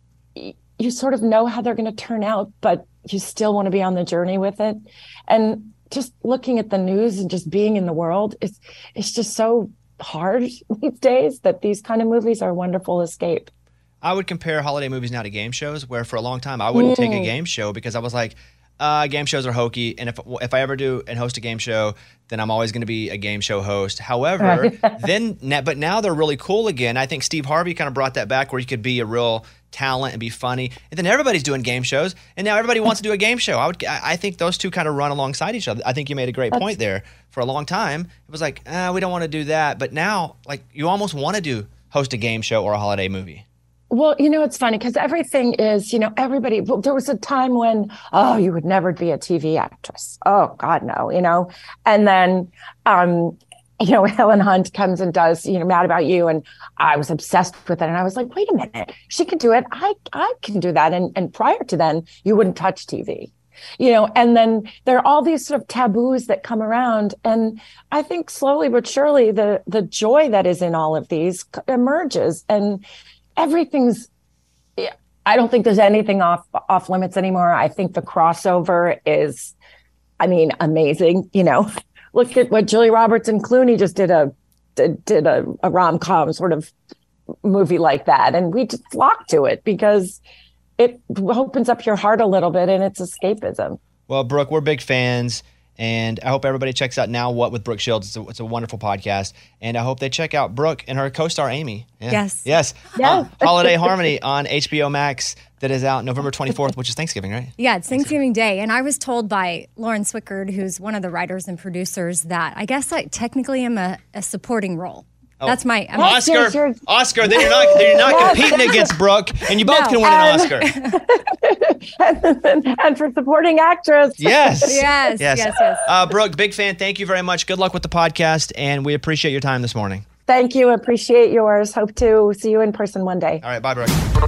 You sort of know how they're going to turn out, but you still want to be on the journey with it. And just looking at the news and just being in the world, it's it's just so hard these days that these kind of movies are a wonderful escape. I would compare holiday movies now to game shows, where for a long time I wouldn't take a game show because I was like, uh, game shows are hokey. And if if I ever do and host a game show, then I'm always going to be a game show host. However, then, but now they're really cool again. I think Steve Harvey kind of brought that back, where you could be a real talent and be funny. And then everybody's doing game shows, and now everybody wants to do a game show. I would, I think those two kind of run alongside each other. I think you made a great point there. For a long time, it was like, uh, we don't want to do that. But now, like, you almost want to do host a game show or a holiday movie. Well, you know, it's funny because everything is, you know, everybody, well, there was a time when, oh, you would never be a T V actress. Oh, God, no, you know, and then, um, you know, Helen Hunt comes and does, you know, Mad About You. And I was obsessed with it. And I was like, wait a minute, she can do it. I, I can do that. And, and prior to then, you wouldn't touch T V, you know, and then there are all these sort of taboos that come around. And I think slowly but surely the, the joy that is in all of these emerges, and everything's, I don't think there's anything off off limits anymore. I think the crossover is, I mean, amazing. You know, look at what Julia Roberts and Clooney just did a did, did a, a rom-com sort of movie like that, and we just flock to it because it opens up your heart a little bit, and it's escapism. Well, Brooke, we're big fans. And I hope everybody checks out Now What with Brooke Shields. It's a, it's a wonderful podcast. And I hope they check out Brooke and her co-star Amy. Yeah. Yes. Yes. Yes. Uh, Holiday Harmony on H B O Max that is out November twenty-fourth, which is Thanksgiving, right? Yeah, it's Thanksgiving Day. And I was told by Lauren Swickard, who's one of the writers and producers, that I guess I technically am a, a supporting role. Oh. That's my I'm Oscar, Yes, you're- Oscar, then you're not, then you're not Yes. competing against Brooke, and you both No. can win an Um, Oscar. and, and for supporting actress. Yes. Yes, yes, yes. Uh, Brooke, big fan. Thank you very much. Good luck with the podcast, and we appreciate your time this morning. Thank you. Appreciate yours. Hope to see you in person one day. All right, bye, Brooke.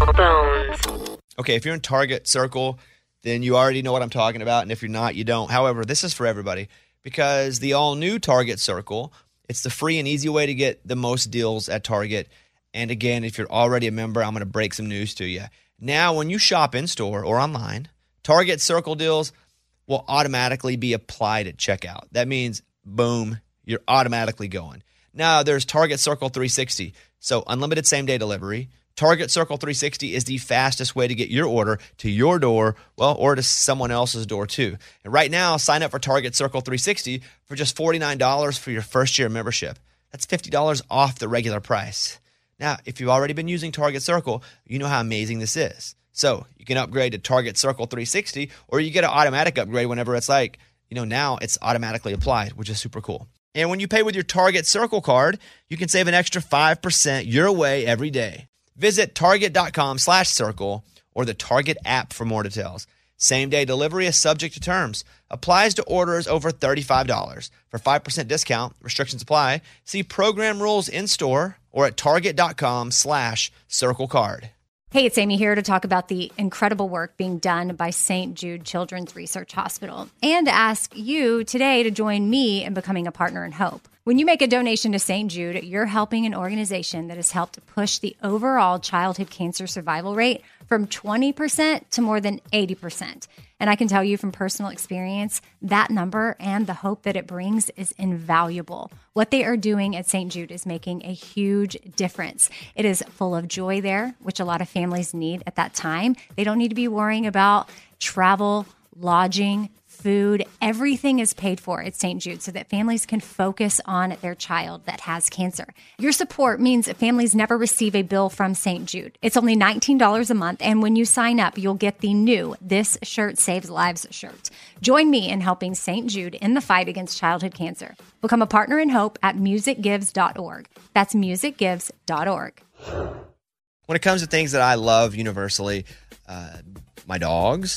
Okay, if you're in Target Circle, then you already know what I'm talking about, and if you're not, you don't. However, this is for everybody because the all-new Target Circle, it's the free and easy way to get the most deals at Target. And again, if you're already a member, I'm going to break some news to you. Now, when you shop in-store or online, Target Circle deals will automatically be applied at checkout. That means, boom, you're automatically going. Now, there's Target Circle three sixty, so unlimited same-day delivery. Target Circle three sixty is the fastest way to get your order to your door, well, or to someone else's door too. And right now, sign up for Target Circle three sixty for just forty-nine dollars for your first year membership. That's fifty dollars off the regular price. Now, if you've already been using Target Circle, you know how amazing this is. So you can upgrade to Target Circle three sixty, or you get an automatic upgrade whenever it's like, you know, now it's automatically applied, which is super cool. And when you pay with your Target Circle card, you can save an extra five percent your way every day. Visit target.com slash circle or the Target app for more details. Same-day delivery is subject to terms. Applies to orders over thirty-five dollars. For five percent discount, restrictions apply. See program rules in-store or at target.com slash circle card. Hey, it's Amy here to talk about the incredible work being done by Saint Jude Children's Research Hospital and ask you today to join me in becoming a partner in hope. When you make a donation to Saint Jude, you're helping an organization that has helped push the overall childhood cancer survival rate from twenty percent to more than eighty percent. And I can tell you from personal experience, that number and the hope that it brings is invaluable. What they are doing at Saint Jude is making a huge difference. It is full of joy there, which a lot of families need at that time. They don't need to be worrying about travel, lodging, food. Everything is paid for at Saint Jude so that families can focus on their child that has cancer. Your support means that families never receive a bill from Saint Jude. It's only nineteen dollars a month, and when you sign up, you'll get the new This Shirt Saves Lives shirt. Join me in helping Saint Jude in the fight against childhood cancer. Become a partner in hope at music gives dot org. That's music gives dot org. When it comes to things that I love universally, uh, my dogs,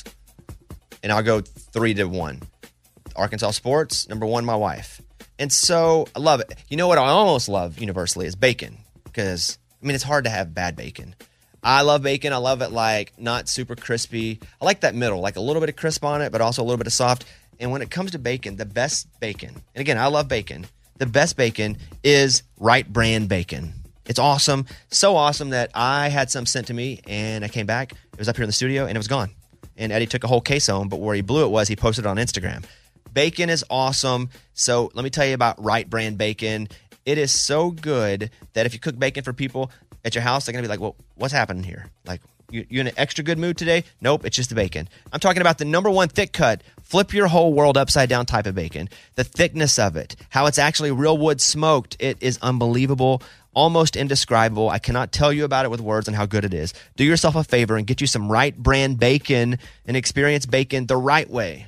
and I'll go three to one. Arkansas sports, number one, my wife. And so I love it. You know what I almost love universally is bacon. Because, I mean, it's hard to have bad bacon. I love bacon. I love it like not super crispy. I like that middle, like a little bit of crisp on it, but also a little bit of soft. And when it comes to bacon, the best bacon, and again, I love bacon. The best bacon is Right Brand bacon. It's awesome. So awesome that I had some sent to me and I came back. It was up here in the studio and it was gone. And Eddie took a whole case home, but where he blew it was he posted it on Instagram. Bacon is awesome. So let me tell you about Right Brand bacon. It is so good that if you cook bacon for people at your house, they're going to be like, well, what's happening here? Like, you, you in an extra good mood today? Nope, it's just the bacon. I'm talking about the number one thick cut, flip your whole world upside down type of bacon. The thickness of it, how it's actually real wood smoked. It is unbelievable. Almost indescribable. I cannot tell you about it with words and how good it is. Do yourself a favor and get you some Right Brand bacon and experience bacon the right way.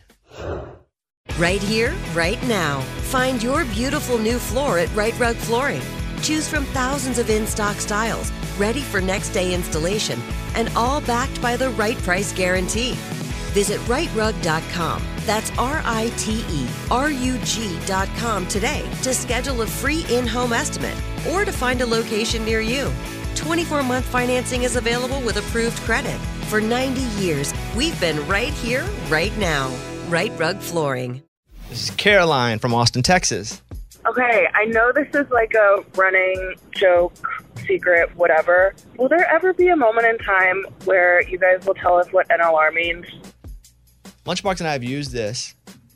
Right here, right now. Find your beautiful new floor at Right Rug Flooring. Choose from thousands of in-stock styles, ready for next day installation, and all backed by the right price guarantee. Visit right rug dot com. That's R I T E R U G dot com today to schedule a free in-home estimate or to find a location near you. twenty-four month financing is available with approved credit. For ninety years, we've been right here, right now. Right Rug Flooring. This is Caroline from Austin, Texas. Okay, I know this is like a running joke, secret, whatever. Will there ever be a moment in time where you guys will tell us what N L R means? Lunchbox and I have used this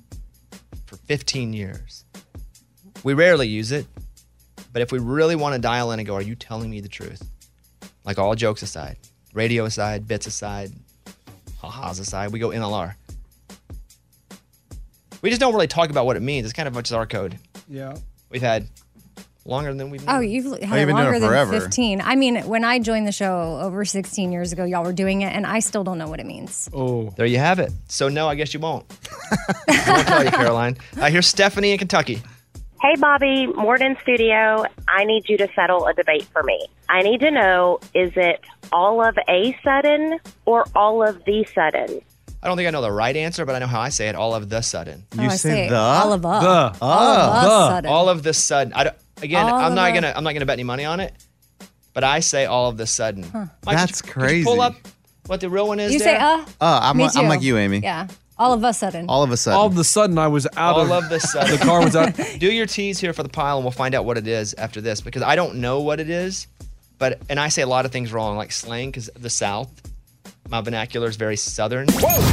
for fifteen years. We rarely use it, but if we really want to dial in and go, are you telling me the truth? Like all jokes aside, radio aside, bits aside, ha-has aside, we go N L R. We just don't really talk about what it means. It's kind of much as our code. Yeah. We've had longer than we've Oh, known. you've had you've it been doing longer it than forever. fifteen. I mean, when I joined the show over sixteen years ago, y'all were doing it, and I still don't know what it means. Oh. There you have it. So, no, I guess you won't. I won't tell you, Caroline. Uh, here's Stephanie in Kentucky. Hey, Bobby, Morton Studio. I need you to settle a debate for me. I need to know, is it all of a sudden or all of the sudden? I don't think I know the right answer, but I know how I say it. All of the sudden. You Oh, I say say the? all of a. The. All of a The. sudden. All of the sudden. I don't, again, All I'm of not a- gonna. I'm not gonna bet any money on it, but I say all of the sudden. Mike, That's could you- could you crazy. pull up what the real one is. You there? say, uh? Uh, I'm, Me li- I'm too. like you, Amy. Yeah. All of a sudden. All of a sudden. All of a sudden, I was out All of, of the sudden. the car was out. Do your tease here for the pile, and we'll find out what it is after this because I don't know what it is. But and I say a lot of things wrong, like slang, because the South. My vernacular is very Southern.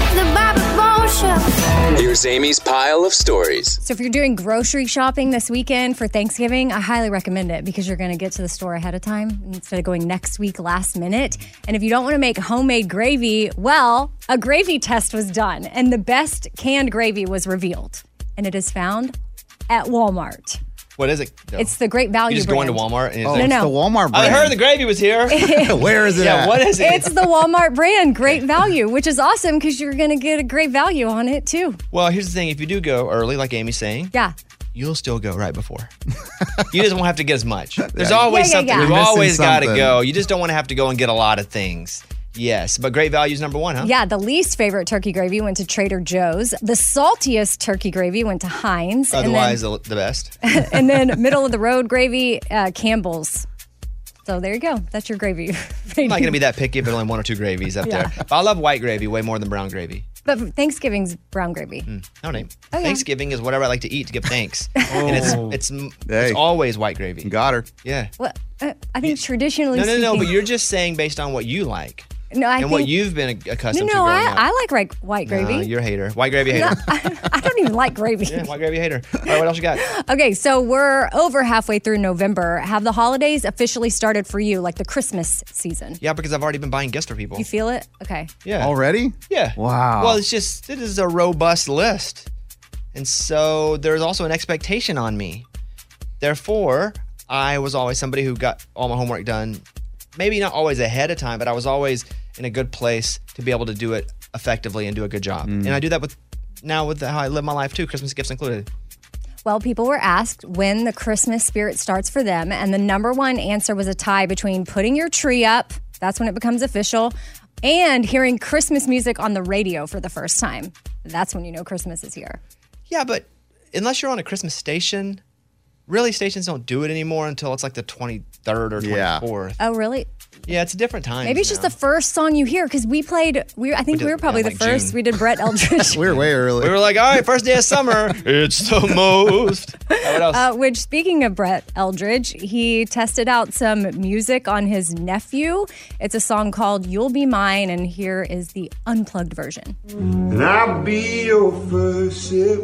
Here's Amy's pile of stories. So if you're doing grocery shopping this weekend for Thanksgiving, I highly recommend it because you're going to get to the store ahead of time instead of going next week last minute. And if you don't want to make homemade gravy, well, a gravy test was done and the best canned gravy was revealed. And it is found at Walmart. What is it? though? It's the Great Value You just go brand. into Walmart and it's Oh, like, it's no. the Walmart I brand. heard the gravy was here. Where is it yeah, at? what is it? It's the Walmart brand, Great Value, which is awesome because you're going to get a great value on it too. Well, here's the thing. If you do go early, like Amy's saying, Yeah. you'll still go right before. You just won't have to get as much. There's Yeah. always Yeah, yeah, something. yeah. You've You're missing always got to something. go. You just don't want to have to go and get a lot of things. Yes, but Great Value is number one, huh? Yeah, the least favorite turkey gravy went to Trader Joe's. The saltiest turkey gravy went to Heinz. Otherwise, the, the best. And then, and then middle of the road gravy, uh, Campbell's. So there you go. That's your gravy. I'm not going to be that picky if there's only one or two gravies up Yeah. there. But I love white gravy way more than brown gravy. But Thanksgiving's brown gravy. No name. Oh, yeah. Thanksgiving is whatever I like to eat to give thanks. And it's it's Hey. it's always white gravy. Got her. Yeah. Well, uh, I think traditionally No, no, no, speaking- but you're just saying based on what you like No, I and think, what you've been No, accustomed no, to growing I, up. I like right, white gravy. Uh, you're a hater. White gravy hater. I don't even like gravy. Yeah, white gravy hater. All right, what else you got? Okay, so we're over halfway through November. Have the holidays officially started for you, like the Christmas season? Yeah, because I've already been buying gifts for people. You feel it? Okay. Yeah. Already? Yeah. Wow. Well, it's just, it is a robust list. And so there's also an expectation on me. Therefore, I was always somebody who got all my homework done, maybe not always ahead of time, but I was always in a good place to be able to do it effectively and do a good job. Mm. And I do that with now with how I live my life too, Christmas gifts included. Well, people were asked when the Christmas spirit starts for them, and the number one answer was a tie between putting your tree up, that's when it becomes official, and hearing Christmas music on the radio for the first time. That's when you know Christmas is here. Yeah, but unless you're on a Christmas station, really stations don't do it anymore until it's like the twenty-third or Yeah. twenty-fourth. Oh, really? Yeah, it's a different time. Maybe it's just the first song you hear because we played. We I think We we, did- were probably yeah, the like first. June. We did Brett Eldridge. We were way early. We were like, all right, first day of summer. It's the most. All right, what else? Uh, which, speaking of Brett Eldridge, he tested out some music on his nephew. It's a song called You'll Be Mine, and here is the unplugged version. And I'll be your first sip.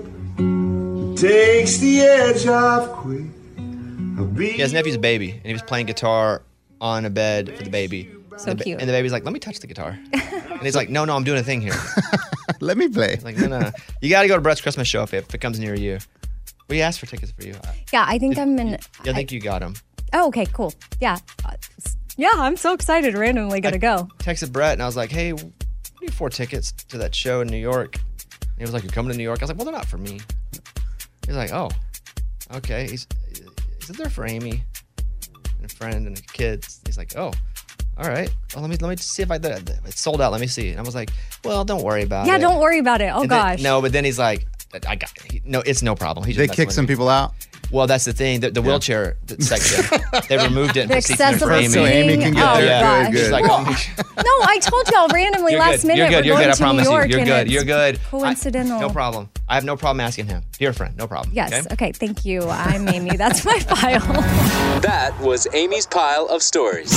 Takes the edge off quick. I'll be Yeah, his nephew's a baby, and he was playing guitar on a bed for the baby. So and the, ba- cute. And the baby's like, let me touch the guitar. And he's like, no, no, I'm doing a thing here. Let me play. He's like, no, no, no. You got to go to Brett's Christmas show if it, if it comes near you. We asked for tickets for you. I, Yeah, I think I'm in. I think you got them. Oh, okay, cool. Yeah. Uh, Yeah, I'm so excited. Randomly gonna go. Texted Brett, and I was like, hey, we need four tickets to that show in New York. And he was like, you're coming to New York? I was like, well, they're not for me. He's like, oh, okay. He's, he said they're for Amy and a friend and the kids. He's like, oh, all right. Well, let me let me see if I it's sold out. Let me see. And I was like, well, don't worry about Yeah, it. don't worry about it. Oh And then- gosh. no, but then he's like, I got it. He, no, it's no problem. He just They messing kick with some me. people out. Well, that's the thing. The, the wheelchair section, they removed it. and The put seats in accessible for Amy. So Amy can get Oh, there. gosh. Good, She's good. like, Well, oh, No, I told y'all randomly you're last good. minute You're good. we're You're going good. I to promise New you. York. You're and good. it's You're good. Coincidental. I, no problem. I have no problem asking him. Dear friend, no problem. Yes. Okay? Okay. Thank you. I'm Amy. That's my file. That was Amy's pile of stories.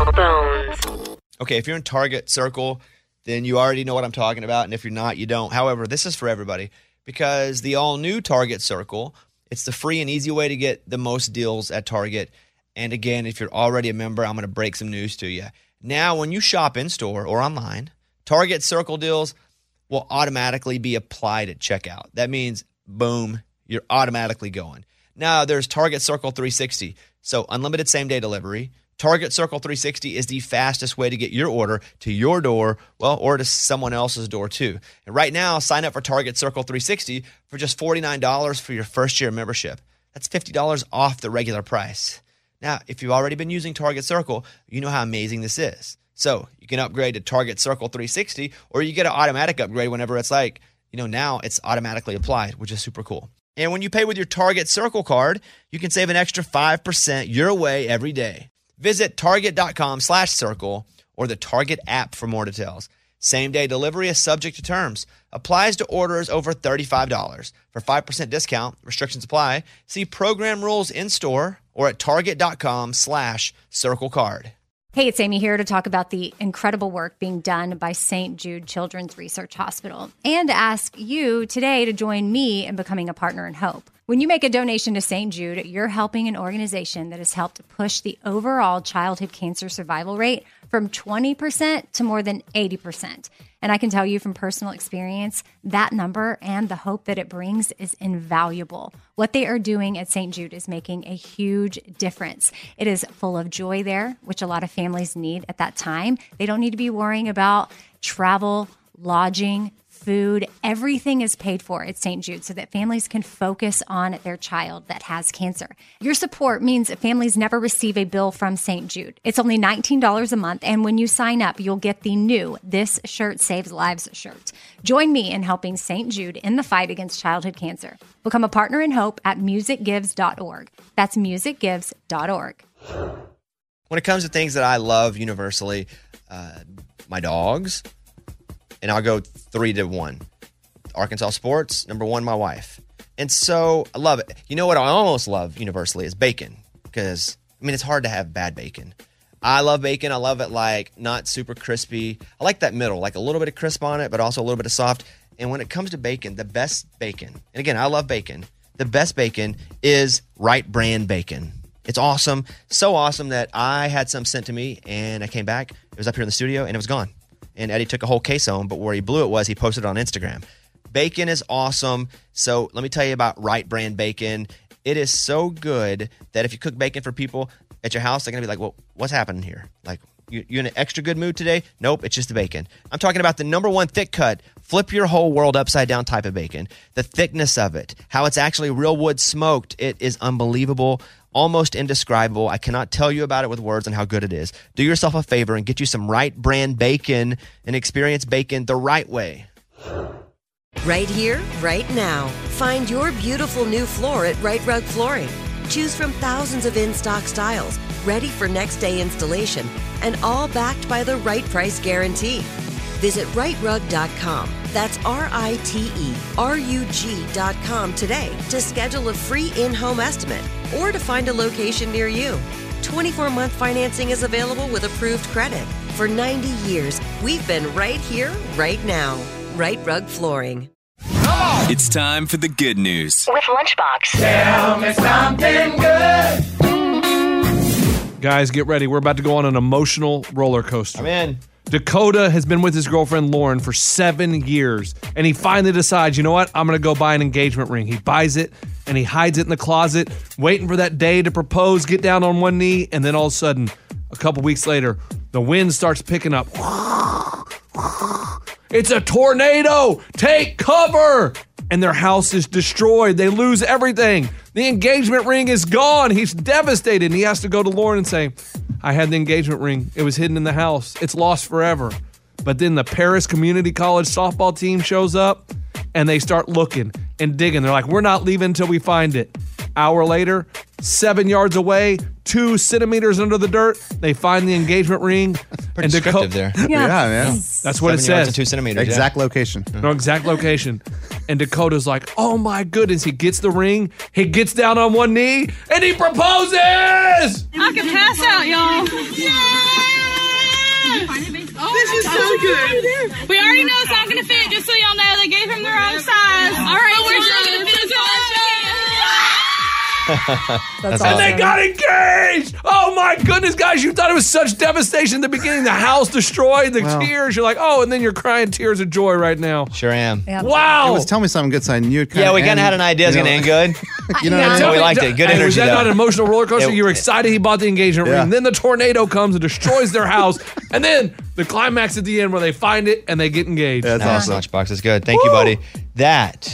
Okay, if you're in Target Circle, then you already know what I'm talking about. And if you're not, you don't. However, this is for everybody because the all-new Target Circle, it's the free and easy way to get the most deals at Target. And again, if you're already a member, I'm going to break some news to you. Now, when you shop in-store or online, Target Circle deals will automatically be applied at checkout. That means boom, you're automatically going. Now, there's Target Circle three sixty. So unlimited same-day delivery. Target Circle three sixty is the fastest way to get your order to your door, well, or to someone else's door too. And right now, sign up for Target Circle three sixty for just forty-nine dollars for your first year membership. That's fifty dollars off the regular price. Now, if you've already been using Target Circle, you know how amazing this is. So you can upgrade to Target Circle three sixty, or you get an automatic upgrade whenever it's like, you know, now it's automatically applied, which is super cool. And when you pay with your Target Circle card, you can save an extra five percent your way every day. Visit target.com slash circle or the Target app for more details. Same-day delivery is subject to terms. Applies to orders over thirty-five dollars. For five percent discount, restrictions apply. See program rules in-store or at target.com slash circle card. Hey, it's Amy here to talk about the incredible work being done by Saint Jude Children's Research Hospital and ask you today to join me in becoming a partner in hope. When you make a donation to Saint Jude, you're helping an organization that has helped push the overall childhood cancer survival rate from twenty percent to more than eighty percent. And I can tell you from personal experience, that number and the hope that it brings is invaluable. What they are doing at Saint Jude is making a huge difference. It is full of joy there, which a lot of families need at that time. They don't need to be worrying about travel, lodging, food. Everything is paid for at Saint Jude so that families can focus on their child that has cancer. Your support means that families never receive a bill from Saint Jude. It's only nineteen dollars a month, and when you sign up, you'll get the new This Shirt Saves Lives shirt. Join me in helping Saint Jude in the fight against childhood cancer. Become a partner in hope at music gives dot org. That's music gives dot org. When it comes to things that I love universally, uh, my dogs, and I'll go three to one. Arkansas sports, number one, my wife. And so I love it. You know what I almost love universally is bacon. Because, I mean, it's hard to have bad bacon. I love bacon. I love it like not super crispy. I like that middle, like a little bit of crisp on it, but also a little bit of soft. And when it comes to bacon, the best bacon, and again, I love bacon. The best bacon is Wright Brand bacon. It's awesome. So awesome that I had some sent to me and I came back. It was up here in the studio and it was gone. And Eddie took a whole case home, but where he blew it was he posted it on Instagram. Bacon is awesome. So let me tell you about Wright Brand bacon. It is so good that if you cook bacon for people at your house, they're going to be like, well, what's happening here? Like, you, you in an extra good mood today? Nope, it's just the bacon. I'm talking about the number one thick cut, flip your whole world upside down type of bacon. The thickness of it, how it's actually real wood smoked. It is unbelievable. Almost indescribable. I cannot tell you about it with words and how good it is. Do yourself a favor and get you some Wright Brand bacon and experience bacon the right way. Right here, right now. Find your beautiful new floor at Right Rug Flooring. Choose from thousands of in-stock styles, ready for next day installation, and all backed by the right price guarantee. Visit right rug dot com. That's R I T E R U G dot com today to schedule a free in-home estimate or to find a location near you. twenty-four month financing is available with approved credit. For ninety years, we've been right here, right now. Right Rug Flooring. It's time for the good news. With Lunchbox. Tell me something good. Guys, get ready. We're about to go on an emotional roller coaster. I'm in. Dakota has been with his girlfriend Lauren for seven years, and he finally decides, you know what? I'm going to go buy an engagement ring. He buys it, and he hides it in the closet, waiting for that day to propose, get down on one knee, and then all of a sudden, a couple weeks later, the wind starts picking up. It's a tornado! Take cover! And their house is destroyed. They lose everything. The engagement ring is gone. He's devastated, and he has to go to Lauren and say, I had the engagement ring. It was hidden in the house. It's lost forever. But then the Paris Community College softball team shows up, and they start looking and digging. They're like, we're not leaving until we find it. Hour later, seven yards away, two centimeters under the dirt, they find the engagement ring. Pretty descriptive there. Yeah, man. That's what Seven it yards says. and two centimeters. Exact yeah. location. No, exact location. And Dakota's like, oh my goodness. He gets the ring. He gets down on one knee and he proposes. I can pass out, y'all. This is so good. We already know it's not going to fit, just so y'all know. They gave him the wrong size. All right, we're still going to fit and they got engaged. Oh my goodness, guys! You thought it was such devastation in the beginning. The house destroyed, the Well. tears. You're like, oh, and then you're crying tears of joy right now. Sure am. Wow. It was Tell Me Something Good, so I knew it kind Yeah, of we kind of had an idea it was going to end good. You know what I mean? So we liked it. Good Hey, energy, was that though. not an emotional roller coaster? It- you were excited he bought the engagement Yeah. ring. Then the tornado comes and destroys their house. And then the climax at the end where they find it and they get engaged. That's Nice, awesome. Lunchbox is good. Thank you, buddy. That.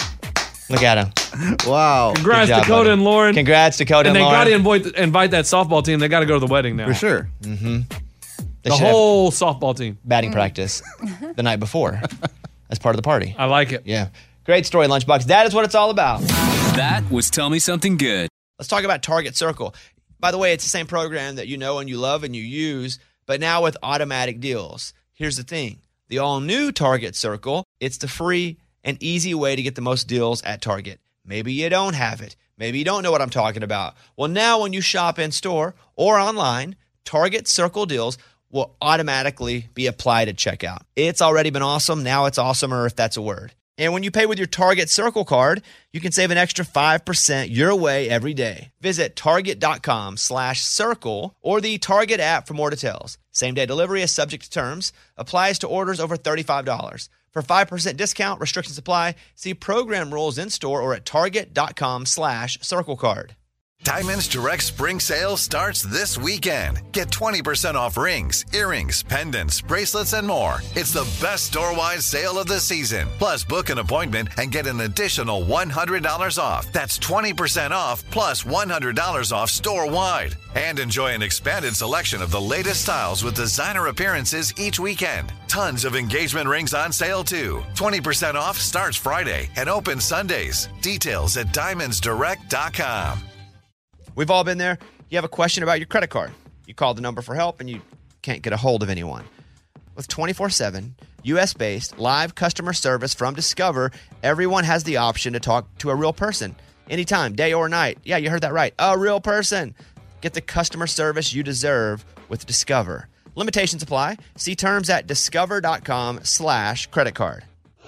Look at him. Wow. Congrats, Good job, Dakota buddy. and Lauren. Congrats, Dakota And and, they Lauren. got to invite, invite that softball team. They got to go to the wedding now. For sure. Mm-hmm. They The should have whole softball team. batting practice the night before as part of the party. I like it. Yeah. Great story, Lunchbox. That is what it's all about. That was Tell Me Something Good. Let's talk about Target Circle. By the way, it's the same program that you know and you love and you use, but now with automatic deals. Here's the thing. The all-new Target Circle, it's the free and easy way to get the most deals at Target. Maybe you don't have it. Maybe you don't know what I'm talking about. Well, now when you shop in store or online, Target Circle deals will automatically be applied at checkout. It's already been awesome. Now it's awesomer, if that's a word. And when you pay with your Target Circle card, you can save an extra five percent your way every day. Visit target.com slash circle or the Target app for more details. Same-day delivery is subject to terms. Applies to orders over thirty-five dollars. For five percent discount, restrictions apply. See program rules in store or at target.com slash circle card. Diamonds Direct Spring Sale starts this weekend. Get twenty percent off rings, earrings, pendants, bracelets, and more. It's the best store-wide sale of the season. Plus, book an appointment and get an additional one hundred dollars off. That's twenty percent off plus one hundred dollars off store-wide. And enjoy an expanded selection of the latest styles with designer appearances each weekend. Tons of engagement rings on sale, too. twenty percent off starts Friday and opens Sundays. Details at diamonds direct dot com. We've all been there. You have a question about your credit card. You call the number for help and you can't get a hold of anyone. With twenty-four seven, U S-based live customer service from Discover, everyone has the option to talk to a real person anytime, day or night. Yeah, you heard that right. A real person. Get the customer service you deserve with Discover. Limitations apply. See terms at discover.com slash credit card.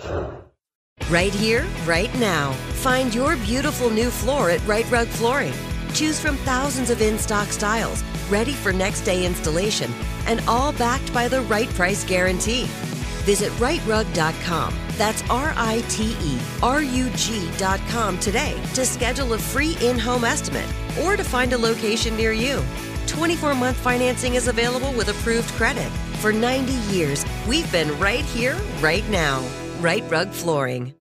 Right here, right now. Find your beautiful new floor at Right Rug Flooring. Choose from thousands of in-stock styles, ready for next day installation, and all backed by the right price guarantee. Visit right rug dot com. That's R I T E R U G dot com today to schedule a free in-home estimate or to find a location near you. twenty-four month financing is available with approved credit. For ninety years, we've been right here, right now. Right Rug Flooring.